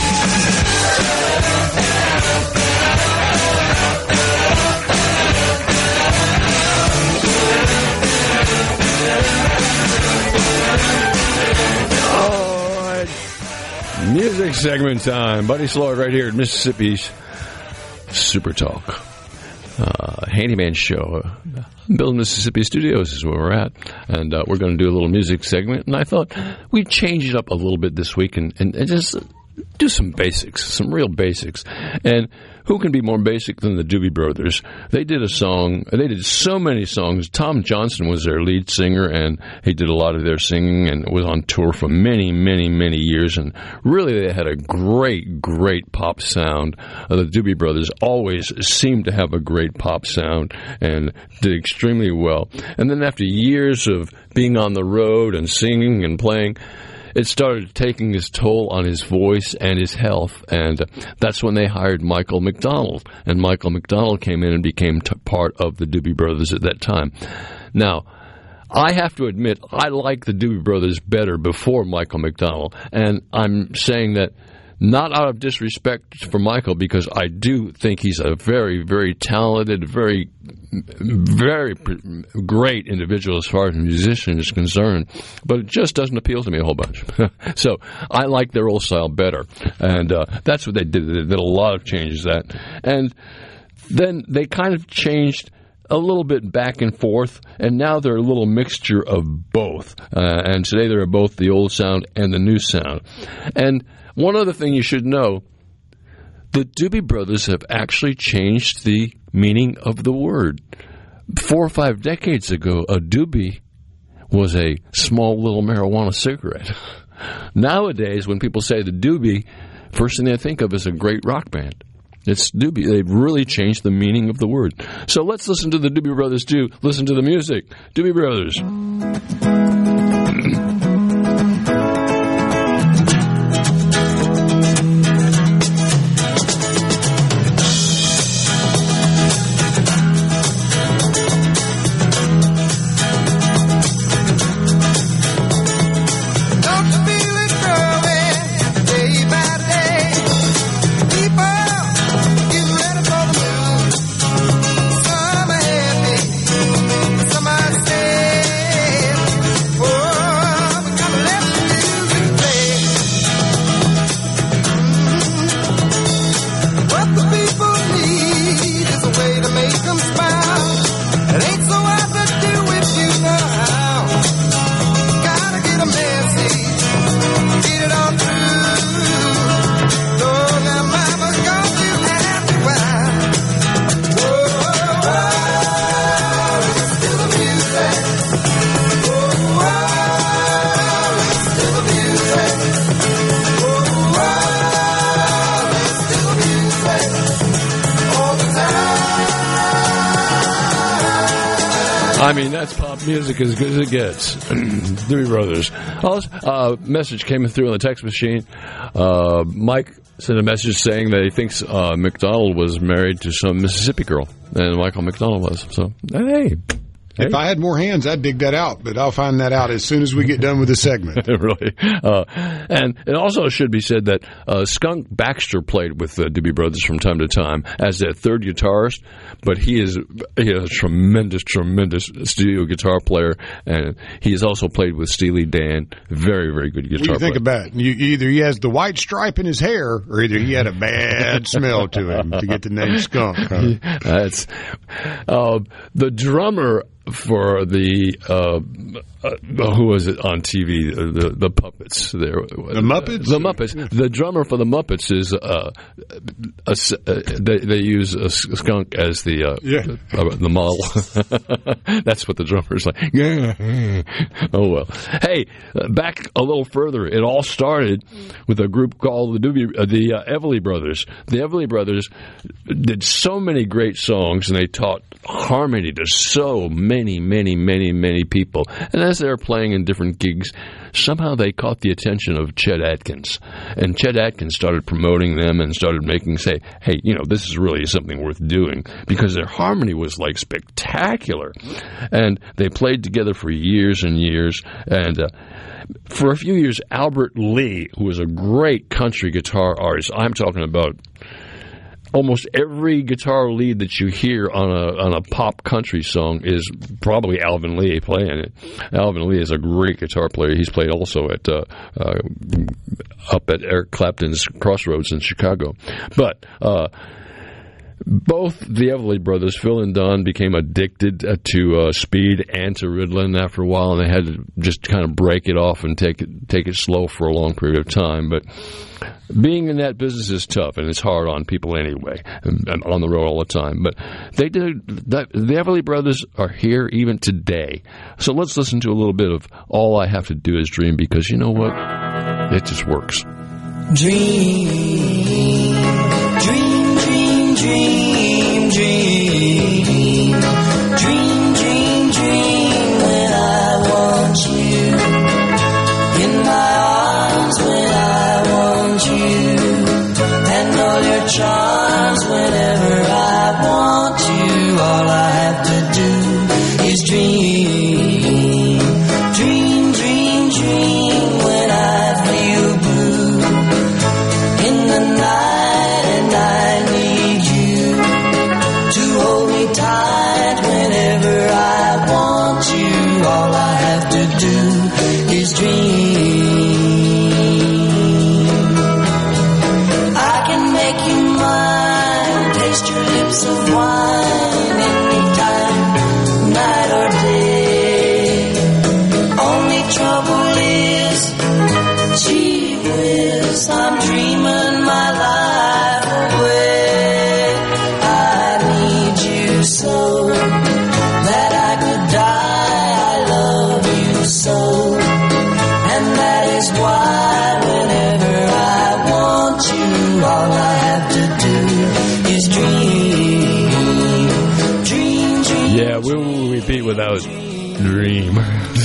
Music segment time. Buddy Sloyd right here at Mississippi's Super Talk. Handyman Show. Building Mississippi Studios is where we're at. And we're going to do a little music segment. And I thought we'd change it up a little bit this week and just do some basics, some real basics. And who can be more basic than the Doobie Brothers? They did a song. They did so many songs. Tom Johnson was their lead singer, and he did a lot of their singing and was on tour for many, many, many years. And really, they had a great, great pop sound. The Doobie Brothers always seemed to have a great pop sound and did extremely well. And then after years of being on the road and singing and playing, it started taking its toll on his voice and his health, and that's when they hired Michael McDonald. And Michael McDonald came in and became part of the Doobie Brothers at that time. Now, I have to admit, I like the Doobie Brothers better before Michael McDonald, and I'm saying that not out of disrespect for Michael, because I do think he's a very, very talented, very, very great individual as far as a musician is concerned, but it just doesn't appeal to me a whole bunch. So I like their old style better, and that's what they did. They did a lot of changes that, and then they kind of changed a little bit back and forth, and now they're a little mixture of both. And today they're both the old sound and the new sound. And one other thing you should know, the Doobie Brothers have actually changed the meaning of the word. 4 or 5 decades ago, a doobie was a small little marijuana cigarette. Nowadays, when people say the doobie, first thing they think of is a great rock band. It's doobie. They've really changed the meaning of the word. So let's listen to the Doobie Brothers too. Listen to the music. Doobie Brothers.
Some I say
I mean, that's pop music as good as it gets. Doobie Brothers. Message came through on the text machine. Mike sent a message saying that he thinks McDonald was married to some Mississippi girl, and Michael McDonald was. So, hey.
If I had more hands, I'd dig that out, but I'll find that out as soon as we get done with the segment.
Really. And it also should be said that Skunk Baxter played with the Doobie Brothers from time to time as their third guitarist, but he is a tremendous studio guitar player, and he has also played with Steely Dan. Very, very good guitar player.
What do you think about it? Either he has the white stripe in his hair, or either he had a bad smell to him to get the name Skunk. Huh?
That's the drummer for the who was it on TV? The puppets. There,
the Muppets.
The Muppets. Yeah. The drummer for the Muppets is they use a skunk as the model. That's what the drummer's like. Oh well. Hey, back a little further. It all started with a group called the Everly Brothers. The Everly Brothers did so many great songs, and they taught harmony to so many people. And as they were playing in different gigs, somehow they caught the attention of Chet Atkins. And Chet Atkins started promoting them and started say, hey, this is really something worth doing, because their harmony was like spectacular. And they played together for years and years. And for a few years, Albert Lee, who was a great country guitar artist, I'm talking about almost every guitar lead that you hear on a pop country song is probably Alvin Lee playing it. Alvin Lee is a great guitar player. He's played also at up at Eric Clapton's Crossroads in Chicago. But both the Everly Brothers, Phil and Don, became addicted to speed and to Ritalin after a while, and they had to just kind of break it off and take it slow for a long period of time. But being in that business is tough, and it's hard on people anyway, and on the road all the time. But they did that. The Everly Brothers are here even today. So let's listen to a little bit of All I Have to Do Is Dream, because you know what? It just works.
Dream, dream, dream, dream, dream, dream, dream, dream, when I want you in my arms, when I want you, and all your charms whenever I want you. All I have to do is dream, dream, dream, dream, when I feel blue in the night and I need you to hold me tight whenever I want you. All I have to do is dream. I can make you mine, taste your lips of wine anytime, night or day. Only trouble is, gee whiz, I'm dreaming my life away. I need you so that I could die. I love you so, and that is why whenever I want you, all I have to do is dream, dream, dream.
Yeah, we will repeat without dream.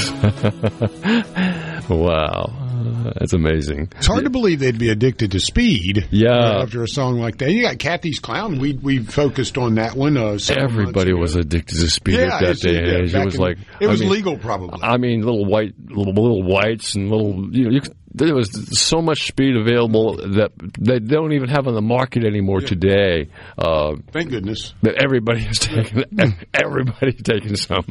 Wow. That's amazing.
It's hard to believe they'd be addicted to speed.
Yeah.
After a song like that. You got Kathy's Clown. We focused on that one.
Everybody was addicted to speed at that day and age. It was
legal, probably.
I mean, little whites and little, there was so much speed available that they don't even have on the market anymore today.
Thank goodness.
That everybody's taking some.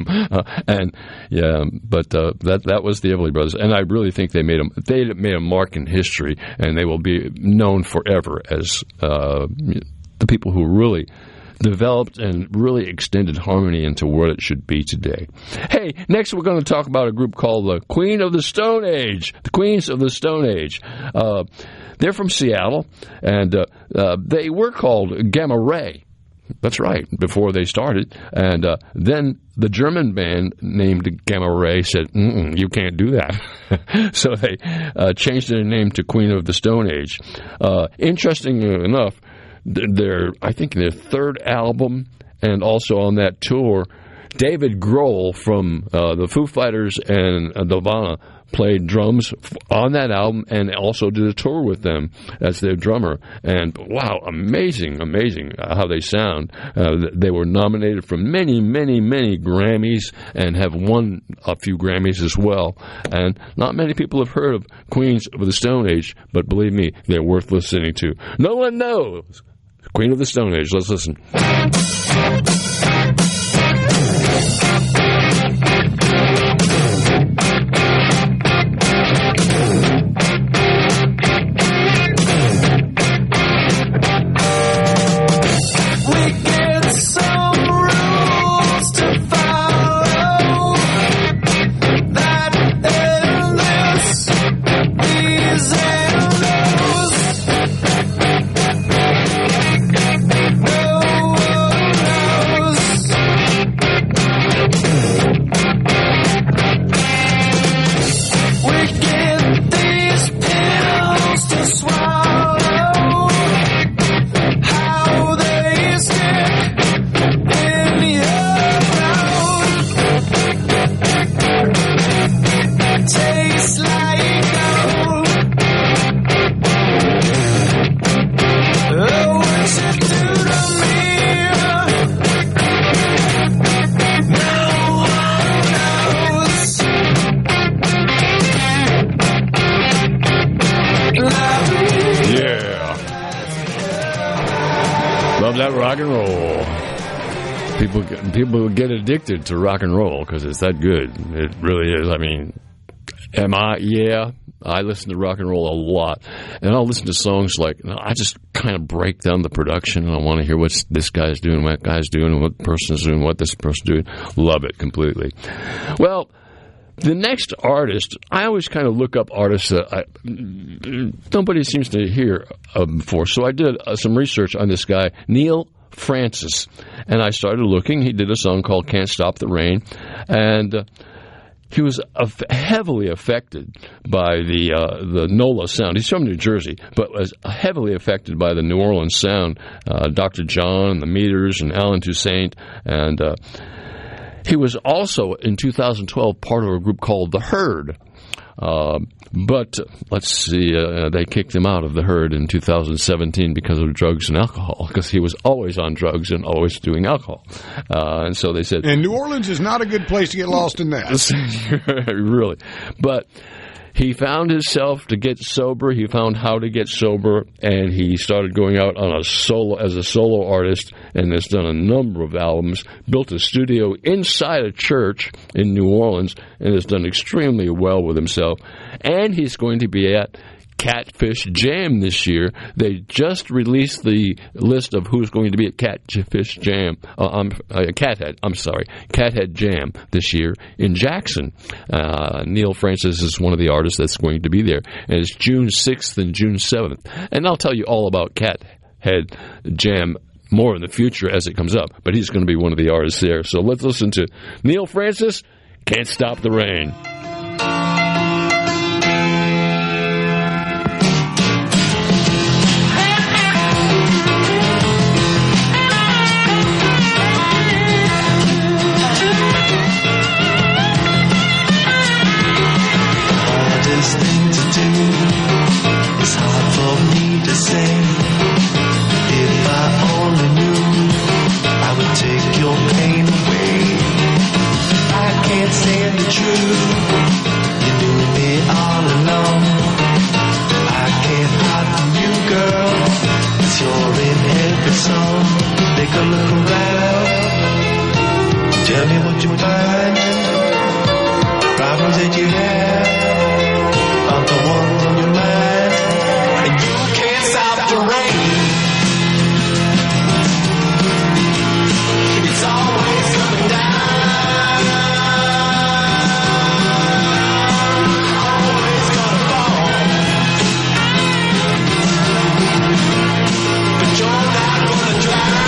But that was the Everly Brothers, and I really think they made a mark in history, and they will be known forever as the people who really developed and really extended harmony into what it should be today. Hey, next we're going to talk about a group called the Queen of the Stone Age. The Queens of the Stone Age. They're from Seattle, and they were called Gamma Ray. That's right, before they started. And then the German band named Gamma Ray said, you can't do that. So they changed their name to Queen of the Stone Age. Interestingly enough, I think their third album, and also on that tour, David Grohl from the Foo Fighters and Nirvana played drums on that album and also did a tour with them as their drummer. And wow, amazing how they sound. They were nominated for many Grammys and have won a few Grammys as well. And not many people have heard of Queens of the Stone Age, but believe me, they're worth listening to. No one knows Queen of the Stone Age. Let's listen. Rock and roll. People get addicted to rock and roll because it's that good. It really is. I mean, yeah, I listen to rock and roll a lot, and I'll listen to songs like, I just kind of break down the production, and I want to hear what this guy's doing, what guy's doing, what person's doing, what this person's doing. Love it completely. Well, the next artist, I always kind of look up artists that nobody seems to hear of before. So I did some research on this guy, Neil Francis, and I started looking. He did a song called Can't Stop the Rain, and he was heavily affected by the NOLA sound. He's from New Jersey, but was heavily affected by the New Orleans sound. Dr. John and the Meters and Alan Toussaint, and he was also, in 2012, part of a group called The Herd. But, let's see, they kicked him out of The Herd in 2017 because of drugs and alcohol, because he was always on drugs and always doing alcohol. And so they said... And
New Orleans is not a good place to get lost in that.
Really. But he found himself to get sober. He found how to get sober, and he started going out on as a solo artist, and has done a number of albums, built a studio inside a church in New Orleans, and has done extremely well with himself. And he's going to be at Catfish Jam this year. They just released the list of who's going to be at Catfish Jam. Cathead Jam this year in Jackson. Neil Francis is one of the artists that's going to be there, and it's June 6th and June 7th. And I'll tell you all about Cathead Jam more in the future as it comes up, but he's going to be one of the artists there. So let's listen to Neil Francis, Can't Stop the Rain.
Tell me what you find. Problems that you have are the ones on your mind, and you can't stop the rain. It's always coming down, always gonna fall, but you're not gonna drown.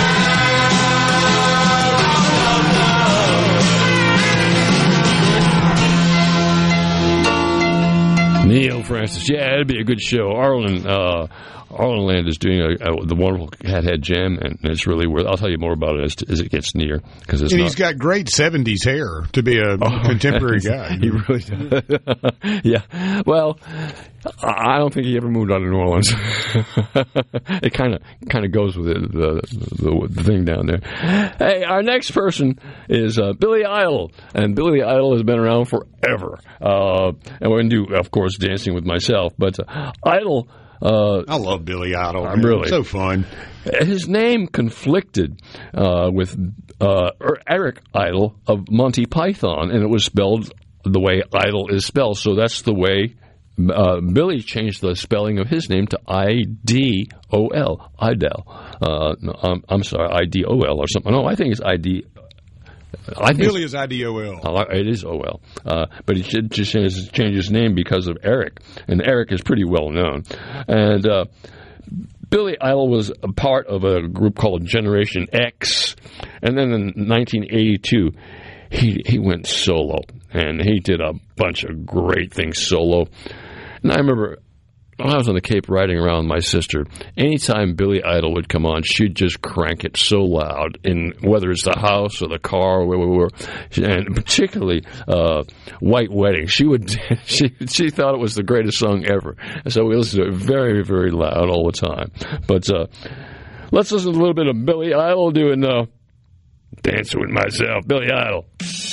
Neil Francis, yeah, it'd be a good show. Arlen
Arlenland is doing the wonderful Cat Head Jam, and it's really worth. I'll tell you more about it as it gets near, because
he's got great '70s hair to be a contemporary guy.
He really does. Yeah. Well, I don't think he ever moved out of New Orleans. It kind of goes with it, the thing down there. Hey, our next person is Billy Idol, and Billy Idol has been around forever. And we're going to do, of course, Dancing with Myself, but Idol.
I love Billy Idol.
Really,
so fun.
His name conflicted with Eric Idle of Monty Python, and it was spelled the way Idol is spelled. So that's the way Billy changed the spelling of his name to I-D-O-L, Idel. No, I'm sorry, I-D-O-L or something. No, I think it's I-D.
Billy is I-D-O-L.
It is O-L. But he should just change his name because of Eric. And Eric is pretty well known. And Billy Idol was a part of a group called Generation X. And then in 1982, he went solo. And he did a bunch of great things solo. And I remember when I was on the Cape riding around with my sister, anytime Billy Idol would come on, she'd just crank it so loud, in whether it's the house or the car or where we were, and particularly White Wedding. She thought it was the greatest song ever. And so we listened to it very, very loud all the time. But let's listen to a little bit of Billy Idol doing Dancing with Myself. Billy Idol.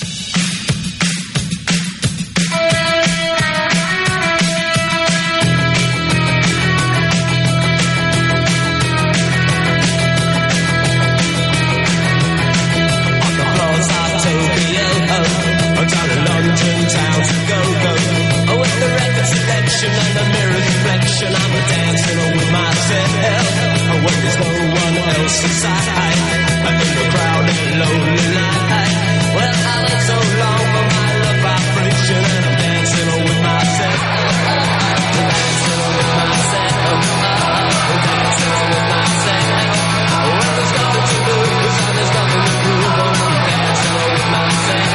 And the mirror's reflection, I'm dancing with myself. When there's no one else inside, in the crowded, lonely night. Well, I went so long for my love vibration, and I'm dancing with myself. Dancing with myself. Dancing with myself. Well, there's nothing to lose, and there's nothing to prove. I'm dancing with myself.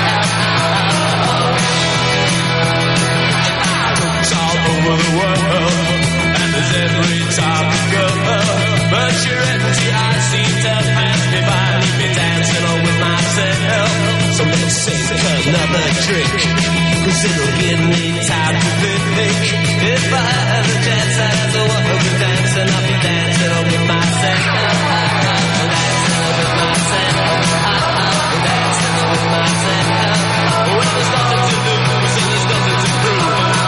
Over the world, and there's every time to go, but your empty eyes seem to pass me by, leave me dancing on with myself. So let's take another drink, 'cause it'll give me time to think. If I had a chance, I'd be dancing, I'll be dancing on with myself. Dancing on with myself. Dancing on with myself. Well, there's nothing to lose, and there's nothing to prove.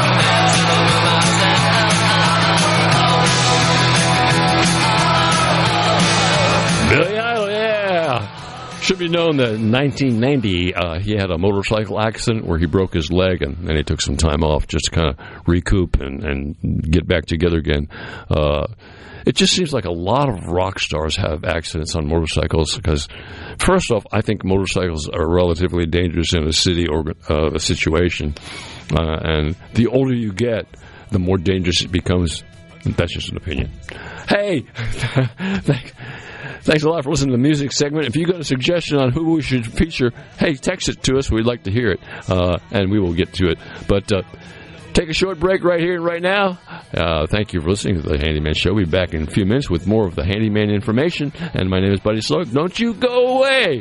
Billy Idol, yeah. Should be known that in 1990, he had a motorcycle accident where he broke his leg, and then he took some time off just to kind of recoup and get back together again. It just seems like a lot of rock stars have accidents on motorcycles because, first off, I think motorcycles are relatively dangerous in a city or a situation. And the older you get, the more dangerous it becomes. That's just an opinion. Hey, thanks a lot for listening to the music segment. If you got a suggestion on who we should feature, hey, text it to us. We'd like to hear it, and we will get to it. But take a short break right here and right now. Thank you for listening to the Handyman Show. We'll be back in a few minutes with more of the Handyman information. And my name is Buddy Sloak. Don't you go away.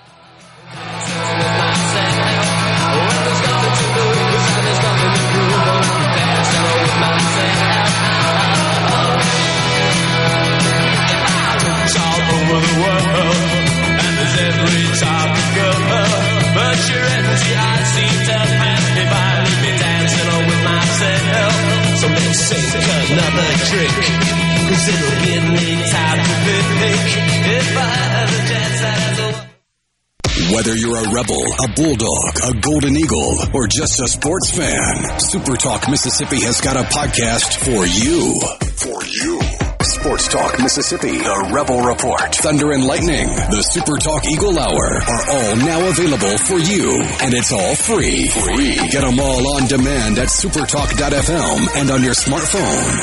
Over the world, and there's every time to go, but your empty eyes seem to pass me by, leave me dancing on with myself. So let's take another drink, 'cause it'll give me time to think. If I had a chance, I'd
Whether you're a Rebel, a Bulldog, a Golden Eagle, or just a sports fan, Super Talk Mississippi has got a podcast for you. For you. Sports Talk Mississippi, the Rebel Report, Thunder and Lightning, the Super Talk Eagle Hour are all now available for you. And it's all free. Get them all on demand at supertalk.fm and on your smartphone.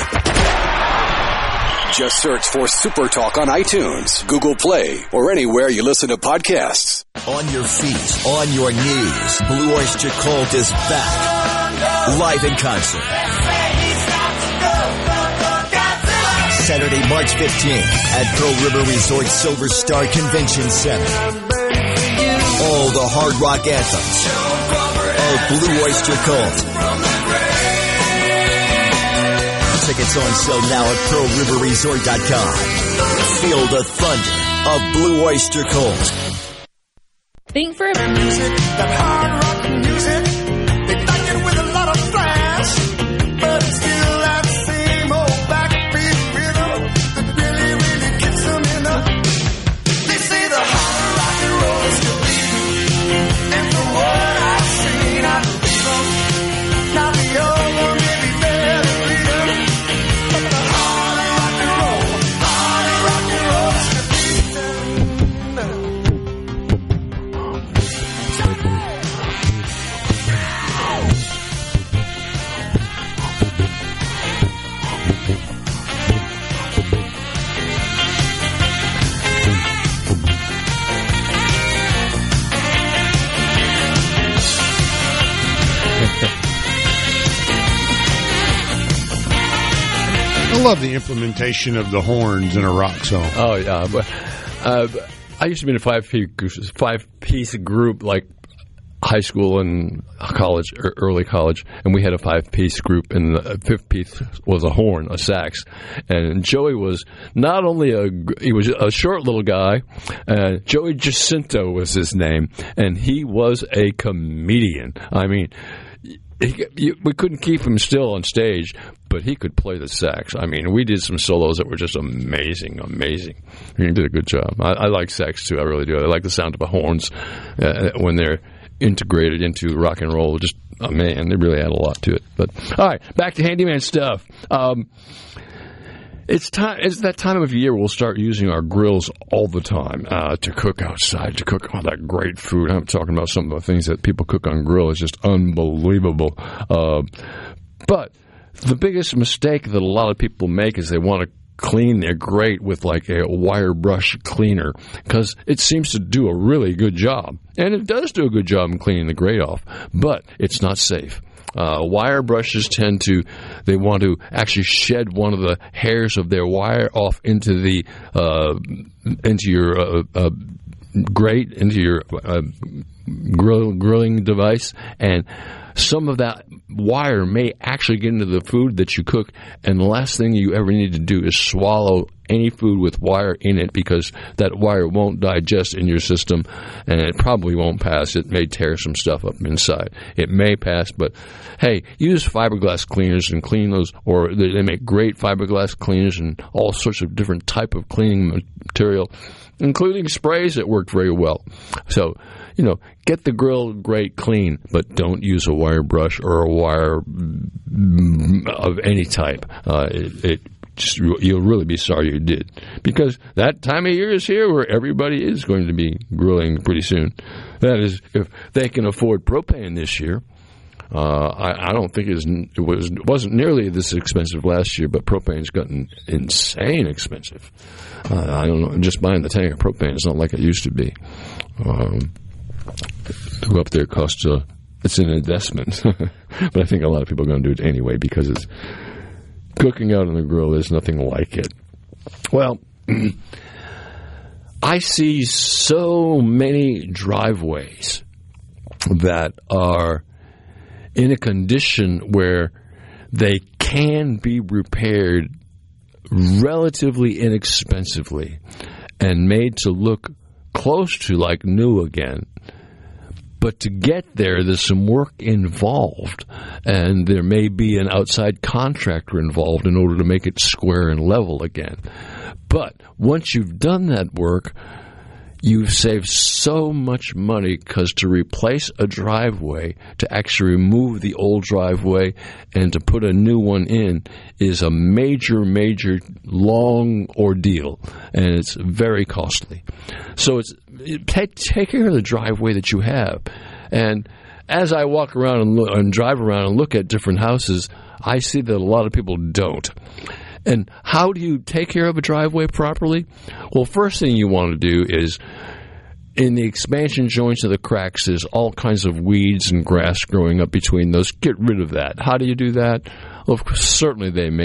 Just search for Super Talk on iTunes, Google Play, or anywhere you listen to podcasts.
On your feet, on your knees, Blue Oyster Cult is back. Live in concert. Saturday, March 15th at Pearl River Resort Silver Star Convention Center. All the hard rock anthems of Blue Oyster Cult. Tickets on sale now at PearlRiverResort.com. Feel the thunder of Blue Oyster Cult.
Think for
music, that hard rock music, they like it with a lot of flash, but it's still that same old backbeat rhythm that really, really gets them in the. They say the hard rock and roll is the beat, and from what I've seen, I believe them. Now the old one may be better reading, but the hard rock and roll is the beat.
I love the implementation of the horns in a rock song.
Oh, yeah. I used to be in a five-piece group, like high school and college, or early college, and we had a five-piece group, and the fifth piece was a horn, a sax. And Joey was not only he was a short little guy, Joey Jacinto was his name, and he was a comedian. I mean, we couldn't keep him still on stage, but he could play the sax. I mean, we did some solos that were just amazing. He did a good job. I like sax, too. I really do. I like the sound of the horns when they're integrated into rock and roll. Just, oh, man, they really add a lot to it. But all right, back to handyman stuff. It's that time of year we'll start using our grills all the time to cook outside, to cook all that great food. I'm talking about some of the things that people cook on grill is just unbelievable. But the biggest mistake that a lot of people make is they want to clean their grate with like a wire brush cleaner because it seems to do a really good job. And it does do a good job in cleaning the grate off, but it's not safe. Wire brushes they want to actually shed one of the hairs of their wire off into your grate, into your grilling device, and some of that wire may actually get into the food that you cook, and the last thing you ever need to do is swallow any food with wire in it because that wire won't digest in your system, and it probably won't pass. It may tear some stuff up inside. It may pass, but hey, use fiberglass cleaners and clean those, or they make great fiberglass cleaners and all sorts of different type of cleaning material, including sprays that work very well. So, get the grill grate clean, but don't use a wire brush or a wire of any type. You'll really be sorry you did, because that time of year is here where everybody is going to be grilling pretty soon. That is, if they can afford propane this year. I don't think it wasn't nearly this expensive last year, but propane's gotten insane expensive. I don't know. Just buying the tank of propane is not like it used to be. To go up there costs it's an investment, but I think a lot of people are going to do it anyway because it's cooking out on the grill. There's nothing like it. Well, I see so many driveways that are in a condition where they can be repaired relatively inexpensively and made to look close to like new again. But to get there, there's some work involved, and there may be an outside contractor involved in order to make it square and level again. But once you've done that work, you've saved so much money, because to replace a driveway, to actually remove the old driveway and to put a new one in is a major, major long ordeal, and it's very costly. So take care of the driveway that you have. And as I walk around and drive around and look at different houses, I see that a lot of people don't. And how do you take care of a driveway properly? Well, first thing you want to do is, in the expansion joints of the cracks, there's all kinds of weeds and grass growing up between those. Get rid of that. How do you do that? Well, certainly they make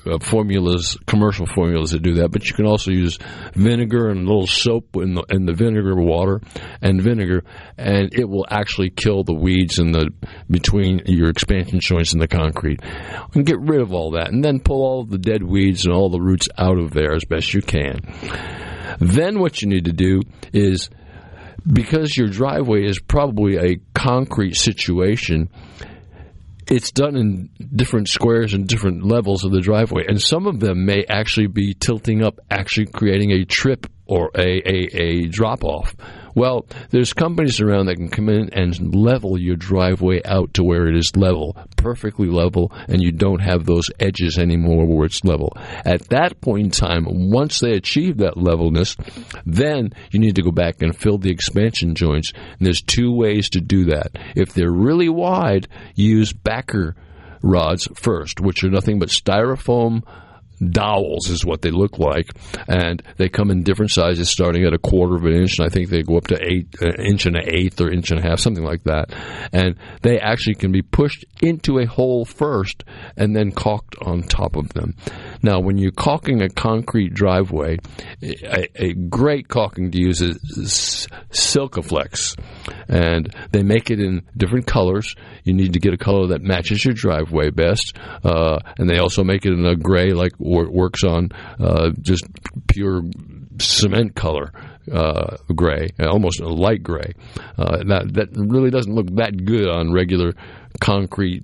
formulas, commercial formulas that do that, but you can also use vinegar and a little soap in the vinegar, water and vinegar, and it will actually kill the weeds between your expansion joints and the concrete. And get rid of all that, and then pull all the dead weeds and all the roots out of there as best you can. Then what you need to do is, because your driveway is probably a concrete situation, it's done in different squares and different levels of the driveway, and some of them may actually be tilting up, actually creating a trip or a drop-off. Well, there's companies around that can come in and level your driveway out to where it is level, perfectly level, and you don't have those edges anymore where it's level. At that point in time, once they achieve that levelness, then you need to go back and fill the expansion joints. And there's two ways to do that. If they're really wide, use backer rods first, which are nothing but styrofoam dowels is what they look like, and they come in different sizes starting at 1/4 of an inch, and I think they go up to 1.1 inches or 1.5 inches, something like that, and they actually can be pushed into a hole first and then caulked on top of them. Now, when you're caulking a concrete driveway, a great caulking to use is Silkaflex, and they make it in different colors. You need to get a color that matches your driveway best, and they also make it in a gray, like it works on just pure cement color, gray, almost a light gray. That really doesn't look that good on regular concrete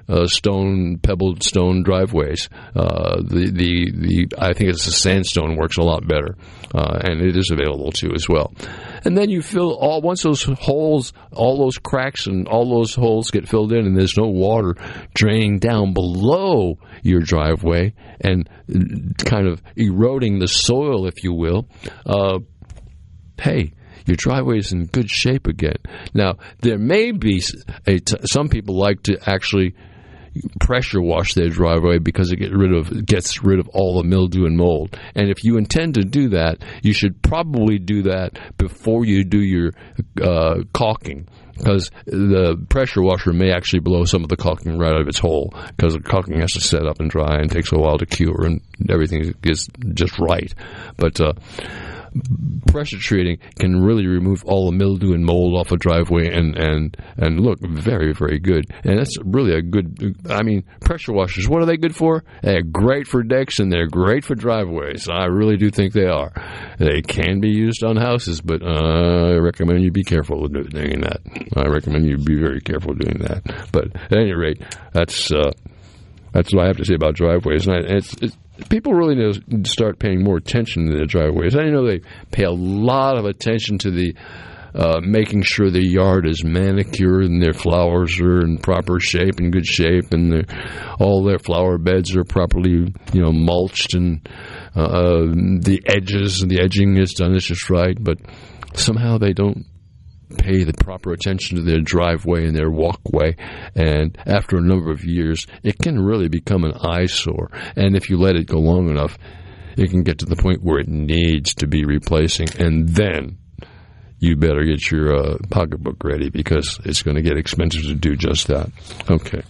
pebbled stone driveways. I think it's the sandstone works a lot better, and it is available too as well. And then you fill once those holes, all those cracks and all those holes get filled in, and there's no water draining down below your driveway and kind of eroding the soil, if you will. Hey, your driveway is in good shape again. Now, there may be some people like to actually pressure wash their driveway because it gets rid of all the mildew and mold. And if you intend to do that, you should probably do that before you do your caulking, because the pressure washer may actually blow some of the caulking right out of its hole, because the caulking has to set up and dry and takes a while to cure, and everything is just right. But pressure treating can really remove all the mildew and mold off a driveway and look very, very good. And that's really a good, pressure washers, what are they good for? They're great for decks and they're great for driveways. I really do think they are. They can be used on houses, but I recommend you be careful with doing that. I recommend you be very careful doing that. But at any rate, that's what I have to say about driveways. And it's people really need to start paying more attention to their driveways. I know they pay a lot of attention to the making sure the yard is manicured and their flowers are in proper shape and good shape, and all their flower beds are properly mulched, and the edges and the edging is done just right. But somehow they don't pay the proper attention to their driveway and their walkway, and after a number of years it can really become an eyesore, and if you let it go long enough it can get to the point where it needs to be replacing, and then you better get your pocketbook ready, because it's going to get expensive to do just that. Okay.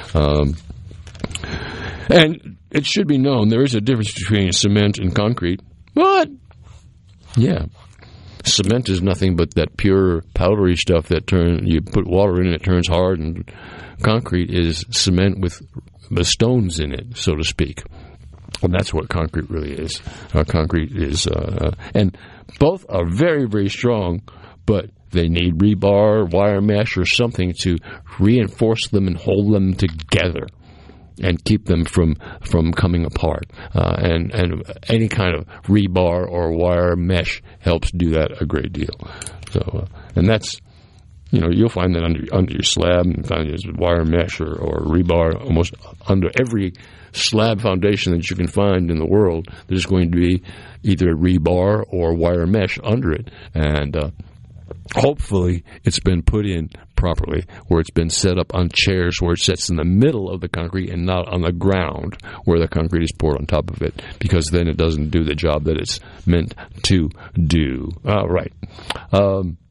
And it should be known there is a difference between cement and concrete. What? Yeah. Cement is nothing but that pure powdery stuff that you put water in and it turns hard, and concrete is cement with the stones in it, so to speak. And that's what concrete really is. Concrete is, and both are very, very strong, but they need rebar, wire mesh, or something to reinforce them and hold them together and keep them from coming apart. And any kind of rebar or wire mesh helps do that a great deal. So, and that's, you'll find that under your slab, and find there's wire mesh or rebar almost under every slab foundation that you can find in the world. There's going to be either rebar or wire mesh under it, and hopefully it's been put in properly, where it's been set up on chairs where it sits in the middle of the concrete and not on the ground where the concrete is poured on top of it, because then it doesn't do the job that it's meant to do. All right.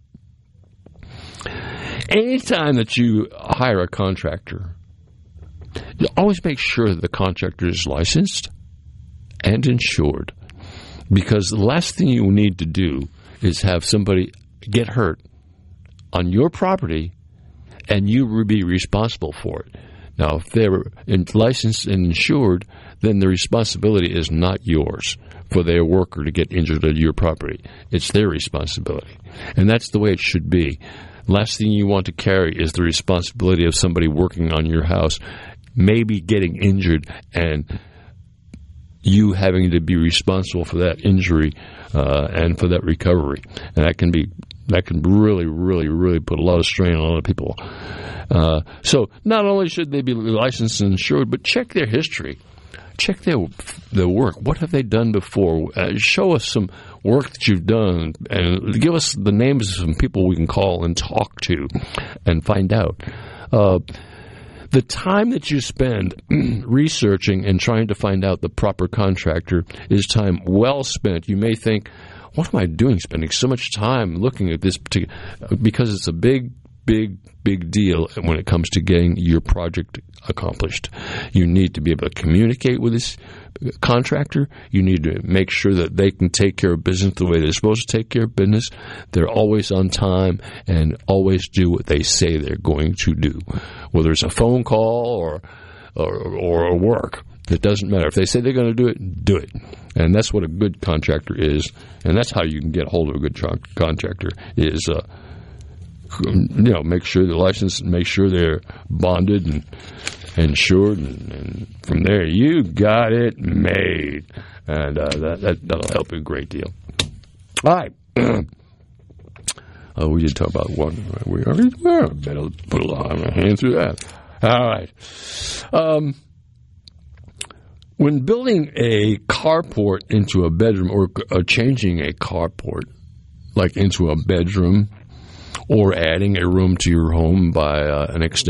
Anytime that you hire a contractor, You always make sure that the contractor is licensed and insured, because the last thing you need to do is have somebody get hurt on your property and you be responsible for it. Now, if they're licensed and insured, then the responsibility is not yours for their worker to get injured on your property. It's their responsibility. And that's the way it should be. Last thing you want to carry is the responsibility of somebody working on your house, maybe getting injured, and you having to be responsible for that injury and for that recovery. And that can really, really, really put a lot of strain on a lot of people. So not only should they be licensed and insured, but check their history. Check their work. What have they done before? Show us some work that you've done, and give us the names of some people we can call and talk to and find out. The time that you spend researching and trying to find out the proper contractor is time well spent. You may think, what am I doing spending so much time looking at this particular, because it's a big deal when it comes to getting your project accomplished. You need to be able to communicate with this contractor. You need to make sure that they can take care of business the way they're supposed to take care of business. They're always on time and always do what they say they're going to do. Whether it's a phone call or work, it doesn't matter. If they say they're going to do it, do it. And that's what a good contractor is. And that's how you can get hold of a good contractor is make sure they're licensed, make sure they're bonded and insured, and from there you got it made, and that'll help you a great deal. All right. We did talk about one. We already better put a hand through that. All right. When building a carport into a bedroom, or changing a carport into a bedroom, or adding a room to your home by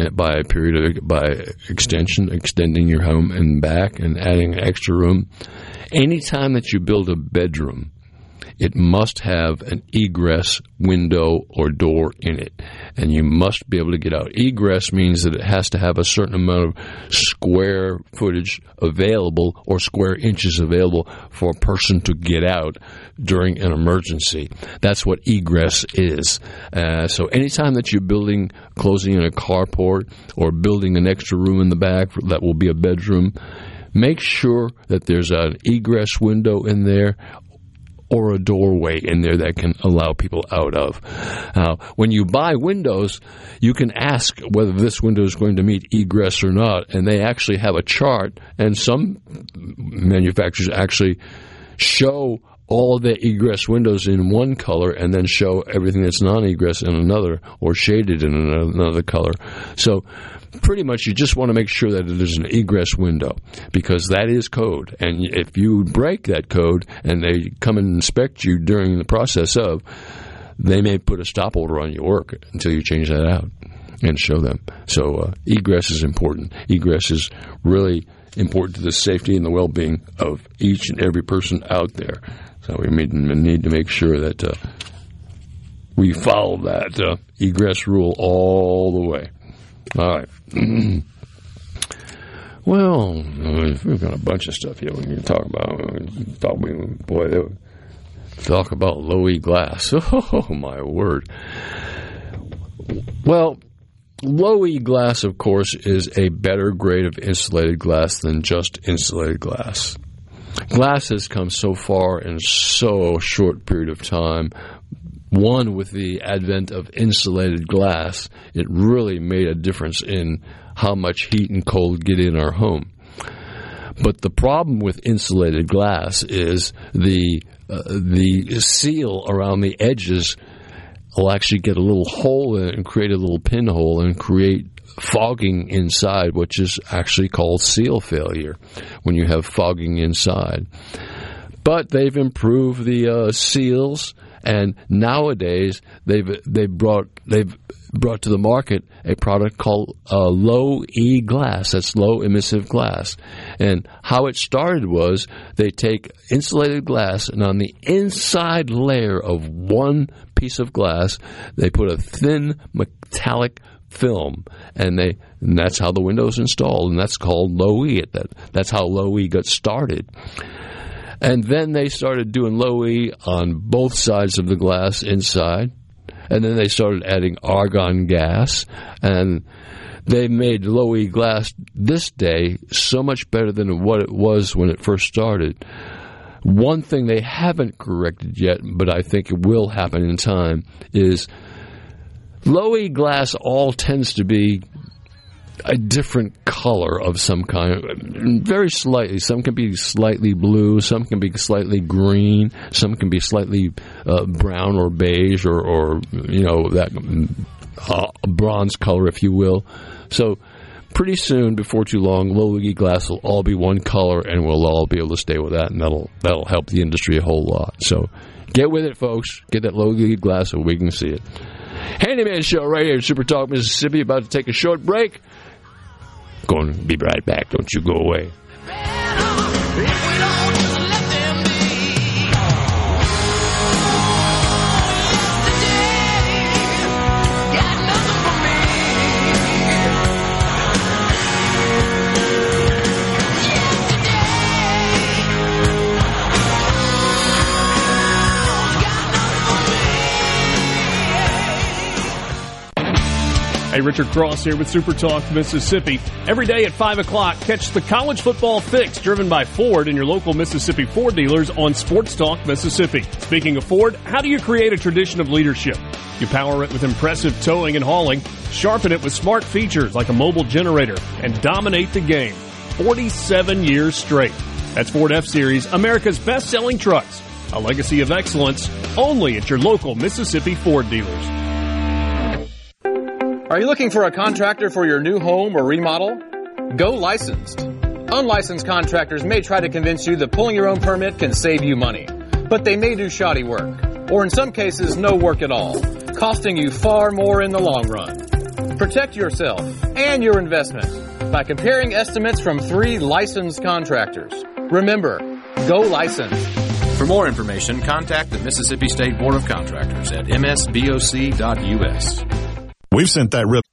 extending your home and back and adding an extra room. Anytime that you build a bedroom, it must have an egress window or door in it, and you must be able to get out. Egress means that it has to have a certain amount of square footage available or square inches available for a person to get out during an emergency. That's what egress is. So anytime that you're closing in a carport or building an extra room in the back that will be a bedroom, make sure that there's an egress window in there or a doorway in there that can allow people out of. Now, when you buy windows, you can ask whether this window is going to meet egress or not, and they actually have a chart, and some manufacturers actually show all the egress windows in one color and then show everything that's non-egress in another, or shaded in another color. So pretty much you just want to make sure that there's an egress window, because that is code. And if you break that code and they come and inspect you during the process they may put a stop order on your work until you change that out and show them. So egress is important. Egress is really important to the safety and the well-being of each and every person out there. So we need to make sure that we follow that egress rule all the way. All right. Well, we've got a bunch of stuff here we can talk about. Talk about low E glass. Oh, my word. Well, low E glass, of course, is a better grade of insulated glass than just insulated glass. Glass has come so far in so short period of time. One, with the advent of insulated glass, it really made a difference in how much heat and cold get in our home. But the problem with insulated glass is the seal around the edges will actually get a little hole in it and create a little pinhole and create fogging inside, which is actually called seal failure when you have fogging inside. But they've improved the seals, and nowadays they've brought to the market a product called low E glass. That's low emissive glass. And how it started was they take insulated glass, and on the inside layer of one piece of glass, they put a thin metallic film, and that's how the window's installed, and that's called Low E. That's how Low E got started. And then they started doing Low E on both sides of the glass inside, and then they started adding argon gas, and they made Low E glass this day so much better than what it was when it first started. One thing they haven't corrected yet, but I think it will happen in time, is Low E glass all tends to be a different color of some kind, very slightly. Some can be slightly blue, some can be slightly green, some can be slightly brown or beige or that bronze color, if you will. So pretty soon, before too long, Low E glass will all be one color, and we'll all be able to stay with that, and that'll help the industry a whole lot. So get with it, folks. Get that Low E glass so we can see it. Handyman Show right here at Super Talk Mississippi. About to take a short break. Going to be right back. Don't you go away.
Hey, Richard Cross here with Super Talk Mississippi. Every day at 5 o'clock, catch the College Football Fix driven by Ford and your local Mississippi Ford dealers on Sports Talk Mississippi. Speaking of Ford, how do you create a tradition of leadership? You power it with impressive towing and hauling, sharpen it with smart features like a mobile generator, and dominate the game 47 years straight. That's Ford F-Series, America's best-selling trucks. A legacy of excellence only at your local Mississippi Ford dealers.
Are you looking for a contractor for your new home or remodel? Go licensed. Unlicensed contractors may try to convince you that pulling your own permit can save you money, but they may do shoddy work, or in some cases, no work at all, costing you far more in the long run. Protect yourself and your investment by comparing estimates from 3 licensed contractors. Remember, go licensed.
For more information, contact the Mississippi State Board of Contractors at msboc.us.
We've sent that rip.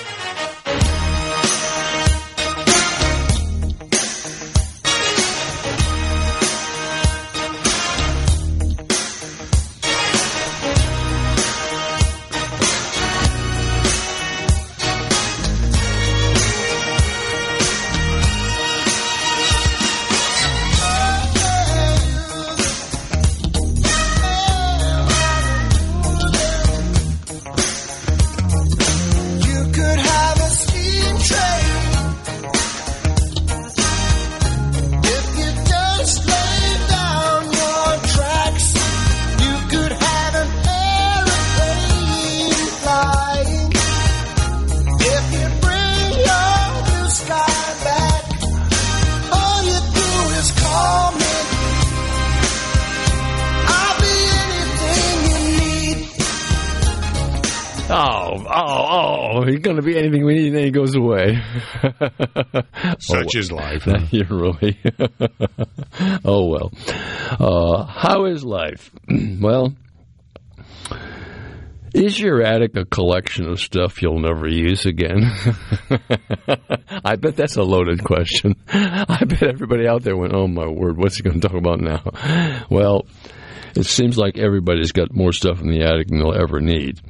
He's going to be anything we need, and then he goes away.
Such is life.
Huh? You're really. Oh, well. How is life? Well, is your attic a collection of stuff you'll never use again? I bet that's a loaded question. I bet everybody out there went, oh, my word, what's he going to talk about now? Well, it seems like everybody's got more stuff in the attic than they'll ever need.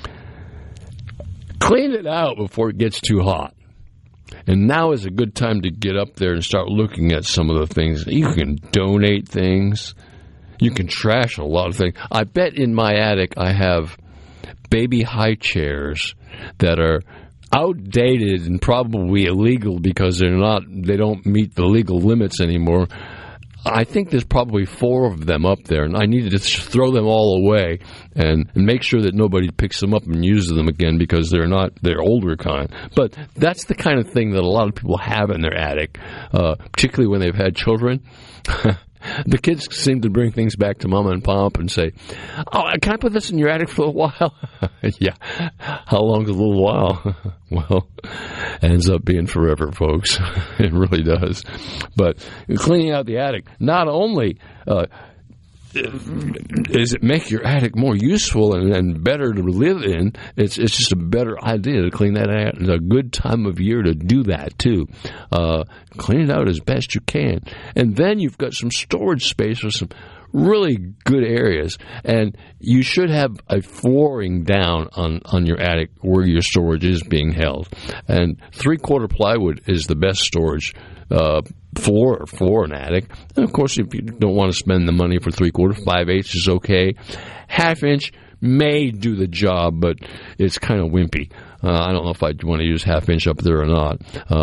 Clean it out before it gets too hot. And now is a good time to get up there and start looking at some of the things. You can donate things. You can trash a lot of things. I bet in my attic I have baby high chairs that are outdated and probably illegal because they don't meet the legal limits anymore. I think there's probably 4 of them up there, and I need to throw them all away and make sure that nobody picks them up and uses them again because they're older kind. But that's the kind of thing that a lot of people have in their attic, particularly when they've had children. The kids seem to bring things back to Mama and Pop and say, oh, can I put this in your attic for a while? Yeah. How long is a little while? Well, it ends up being forever, folks. It really does. But cleaning out the attic, not only Does it make your attic more useful and better to live in? It's just a better idea to clean that out. It's a good time of year to do that, too. Clean it out as best you can. And then you've got some storage space for some really good areas. And you should have a flooring down on your attic where your storage is being held. And 3/4 plywood is the best storage floor for an attic. And, of course, if you don't want to spend the money for 3/4, 5/8 is okay. 1/2 inch may do the job, but it's kind of wimpy. I don't know if I'd want to use 1/2 inch up there or not.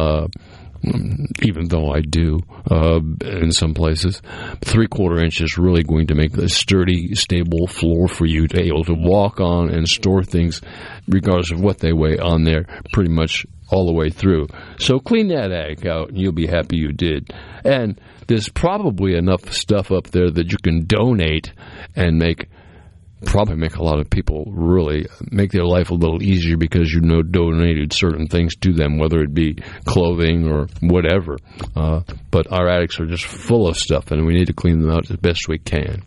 Even though I do in some places. 3/4 inch is really going to make a sturdy, stable floor for you to be able to walk on and store things regardless of what they weigh on there pretty much all the way through. So clean that attic out and you'll be happy you did. And there's probably enough stuff up there that you can donate and probably make a lot of people really make their life a little easier because donated certain things to them, whether it be clothing or whatever. But our attics are just full of stuff, and we need to clean them out as best we can.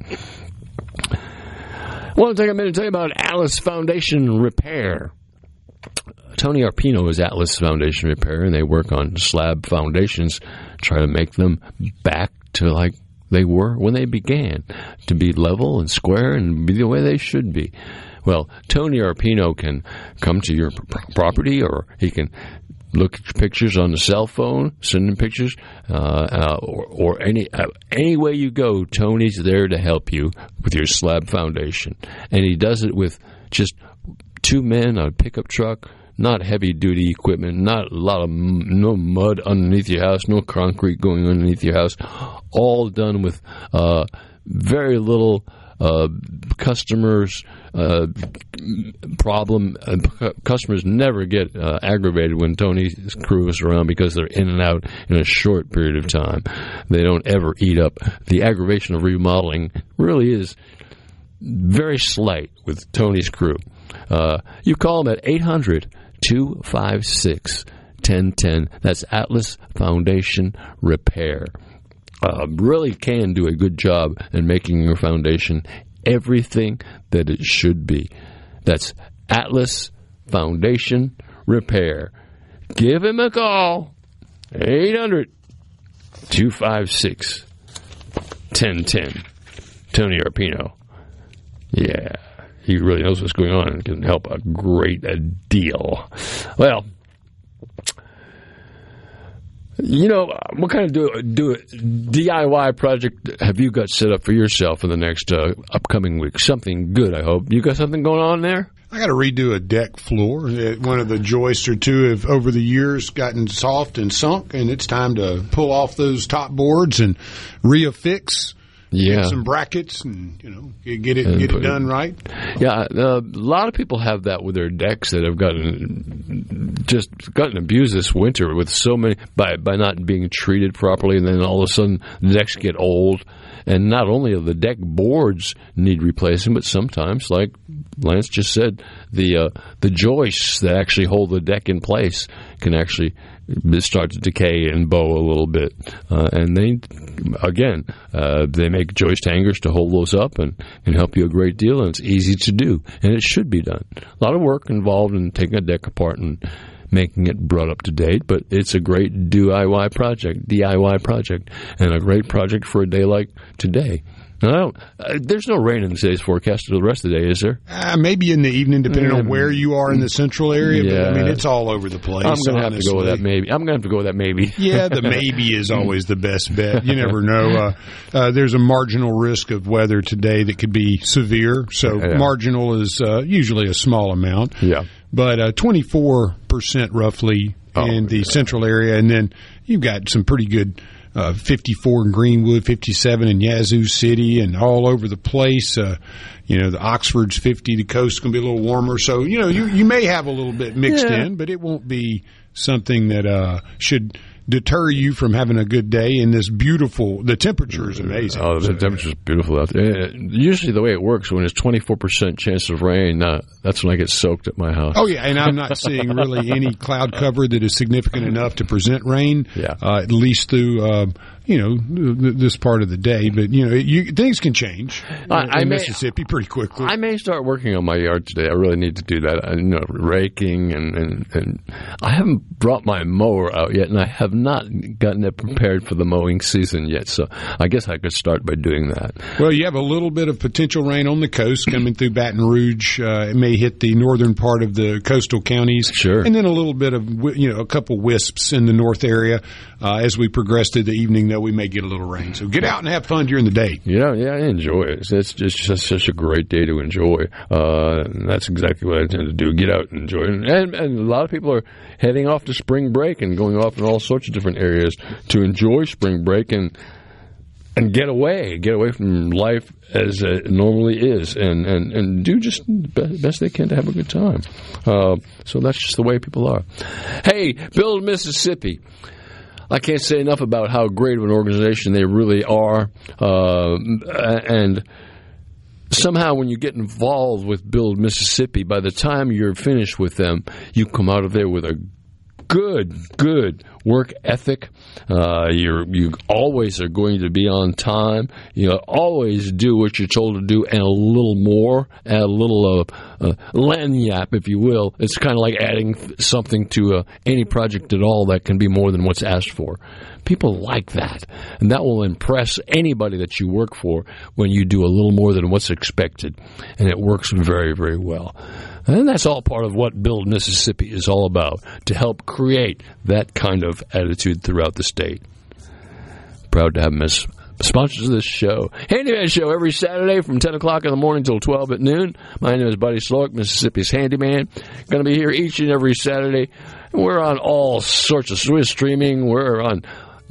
I want to take a minute to tell you about Atlas Foundation Repair. Tony Arpino is Atlas Foundation Repair, and they work on slab foundations, try to make them back to like they were when they began, to be level and square and be the way they should be. Well, Tony Arpino can come to your property, or he can look at your pictures on the cell phone, send him pictures, or any way you go, Tony's there to help you with your slab foundation. And he does it with just 2 men on a pickup truck, not heavy-duty equipment, not a lot of no mud underneath your house, no concrete going underneath your house, all done with very little customers' problem. Customers never get aggravated when Tony's crew is around because they're in and out in a short period of time. They don't ever eat up. The aggravation of remodeling really is very slight with Tony's crew. You call them at 800-256-1010. That's Atlas Foundation Repair. Really can do a good job in making your foundation everything that it should be. That's Atlas Foundation Repair. Give him a call. 800-256-1010. Tony Arpino. Yeah. He really knows what's going on and can help a great deal. Well, what kind of DIY project have you got set up for yourself in the next upcoming week? Something good, I hope. You got something going on there?
I got to redo a deck floor. One of the joists or two have, over the years, gotten soft and sunk, and it's time to pull off those top boards and reaffix.
Yeah,
some brackets, and get it done right.
Yeah, a lot of people have that with their decks that have gotten abused this winter with so many by not being treated properly, and then all of a sudden the decks get old, and not only do the deck boards need replacing, but sometimes, like Lance just said, the joists that actually hold the deck in place can actually start to decay and bow a little bit. And they make joist hangers to hold those up and help you a great deal, and it's easy to do, and it should be done. A lot of work involved in taking a deck apart and making it brought up to date, but it's a great DIY project, and a great project for a day like today. There's no rain in today's forecast for the rest of the day, is there?
Maybe in the evening, depending on where you are in the central area.
Yeah.
But, it's all over the place.
I'm going to have to go with that maybe.
Yeah, the maybe is always the best bet. You never know. There's a marginal risk of weather today that could be severe. So marginal is usually a small amount.
Yeah.
But 24% roughly in the central area. And then you've got some pretty good 54 in Greenwood, 57 in Yazoo City, and all over the place. The Oxford's 50. The coast's going to be a little warmer. So, you may have a little bit mixed in, but it won't be something that should deter you from having a good day in this the temperature is amazing.
Oh, the temperature is beautiful out there. Usually the way it works, when it's 24% chance of rain, that's when I get soaked at my house.
Oh, yeah, and I'm not seeing really any cloud cover that is significant enough to present rain, at least through this part of the day. But things can change in Mississippi pretty quickly.
I may start working on my yard today. I really need to do that. Raking and I haven't brought my mower out yet, and I have not gotten it prepared for the mowing season yet. So I guess I could start by doing that.
Well, you have a little bit of potential rain on the coast coming through Baton Rouge. It may hit the northern part of the coastal counties.
Sure.
And then a little bit of, a couple wisps in the north area. As we progress through the evening, though, we may get a little rain. So get out and have fun during the day.
Yeah, enjoy it. It's just such a great day to enjoy. And that's exactly what I intend to do, get out and enjoy it. And a lot of people are heading off to spring break and going off in all sorts of different areas to enjoy spring break and get away from life as it normally is, and do just the best they can to have a good time. So that's just the way people are. Hey, Build Mississippi. I can't say enough about how great of an organization they really are, and somehow when you get involved with Build Mississippi, by the time you're finished with them, you come out of there with a good work ethic. You always are going to be on time. You always do what you're told to do and a little more, add a little lagniappe, if you will. It's kind of like adding something to any project at all that can be more than what's asked for. People like that, and that will impress anybody that you work for when you do a little more than what's expected, and it works very, very well. And that's all part of what Build Mississippi is all about, to help create that kind of attitude throughout the state. Proud to have them as sponsors of this show. Handyman Show every Saturday from 10 o'clock in the morning till 12 at noon. My name is Buddy Slowick, Mississippi's Handyman. Going to be here each and every Saturday. We're on all sorts of streaming. We're on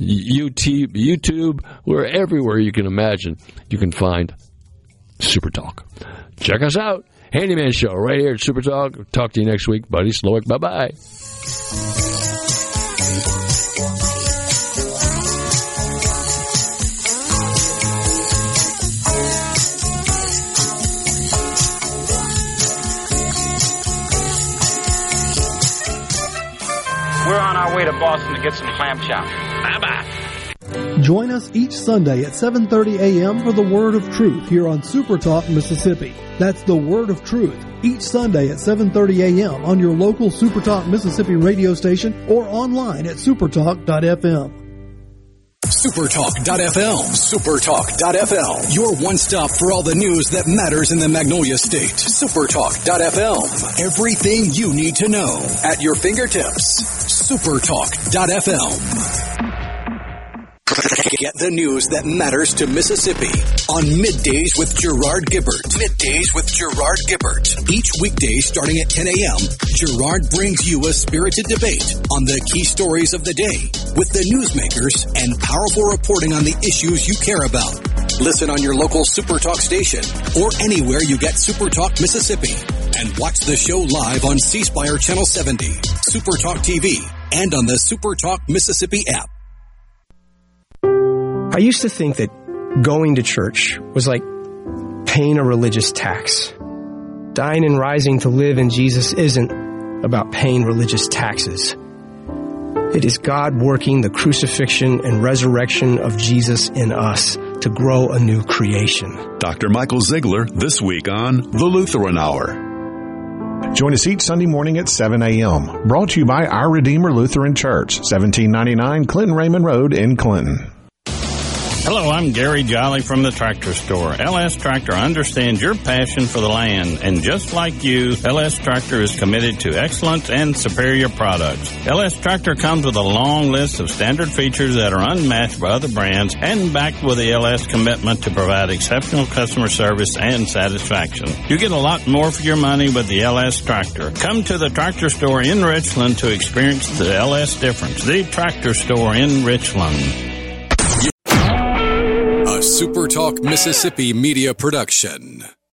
YouTube. We're everywhere you can imagine. You can find Super Talk. Check us out. Handyman Show right here at Super Talk. Talk to you next week. Buddy Slowick. Bye-bye.
We're on our way to Boston to get some clam chowder. Bye-bye.
Join us each Sunday at 7:30 a.m. for the Word of Truth here on Super Talk Mississippi. That's the Word of Truth each Sunday at 7:30 a.m. on your local Super Talk Mississippi radio station or online at supertalk.fm.
Supertalk.fm. Supertalk.fm. Your one stop for all the news that matters in the Magnolia State. Supertalk.fm. Everything you need to know at your fingertips. Supertalk.fm. Get the news that matters to Mississippi on Middays with Gerard Gibbert. Middays with Gerard Gibbert. Each weekday starting at 10 a.m., Gerard brings you a spirited debate on the key stories of the day with the newsmakers and powerful reporting on the issues you care about. Listen on your local Super Talk station or anywhere you get Super Talk Mississippi. And watch the show live on C Spire Channel 70, Super Talk TV, and on the Super Talk Mississippi app.
I used to think that going to church was like paying a religious tax. Dying and rising to live in Jesus isn't about paying religious taxes. It is God working the crucifixion and resurrection of Jesus in us to grow a new creation.
Dr. Michael Ziegler this week on The Lutheran Hour.
Join us each Sunday morning at 7 a.m. Brought to you by Our Redeemer Lutheran Church, 1799 Clinton Raymond Road in Clinton.
Hello, I'm Gary Jolly from the Tractor Store. LS Tractor understands your passion for the land, and just like you, LS Tractor is committed to excellence and superior products. LS Tractor comes with a long list of standard features that are unmatched by other brands and backed with the LS commitment to provide exceptional customer service and satisfaction. You get a lot more for your money with the LS Tractor. Come to the Tractor Store in Richland to experience the LS difference. The Tractor Store in Richland.
Super Talk Mississippi Media Production.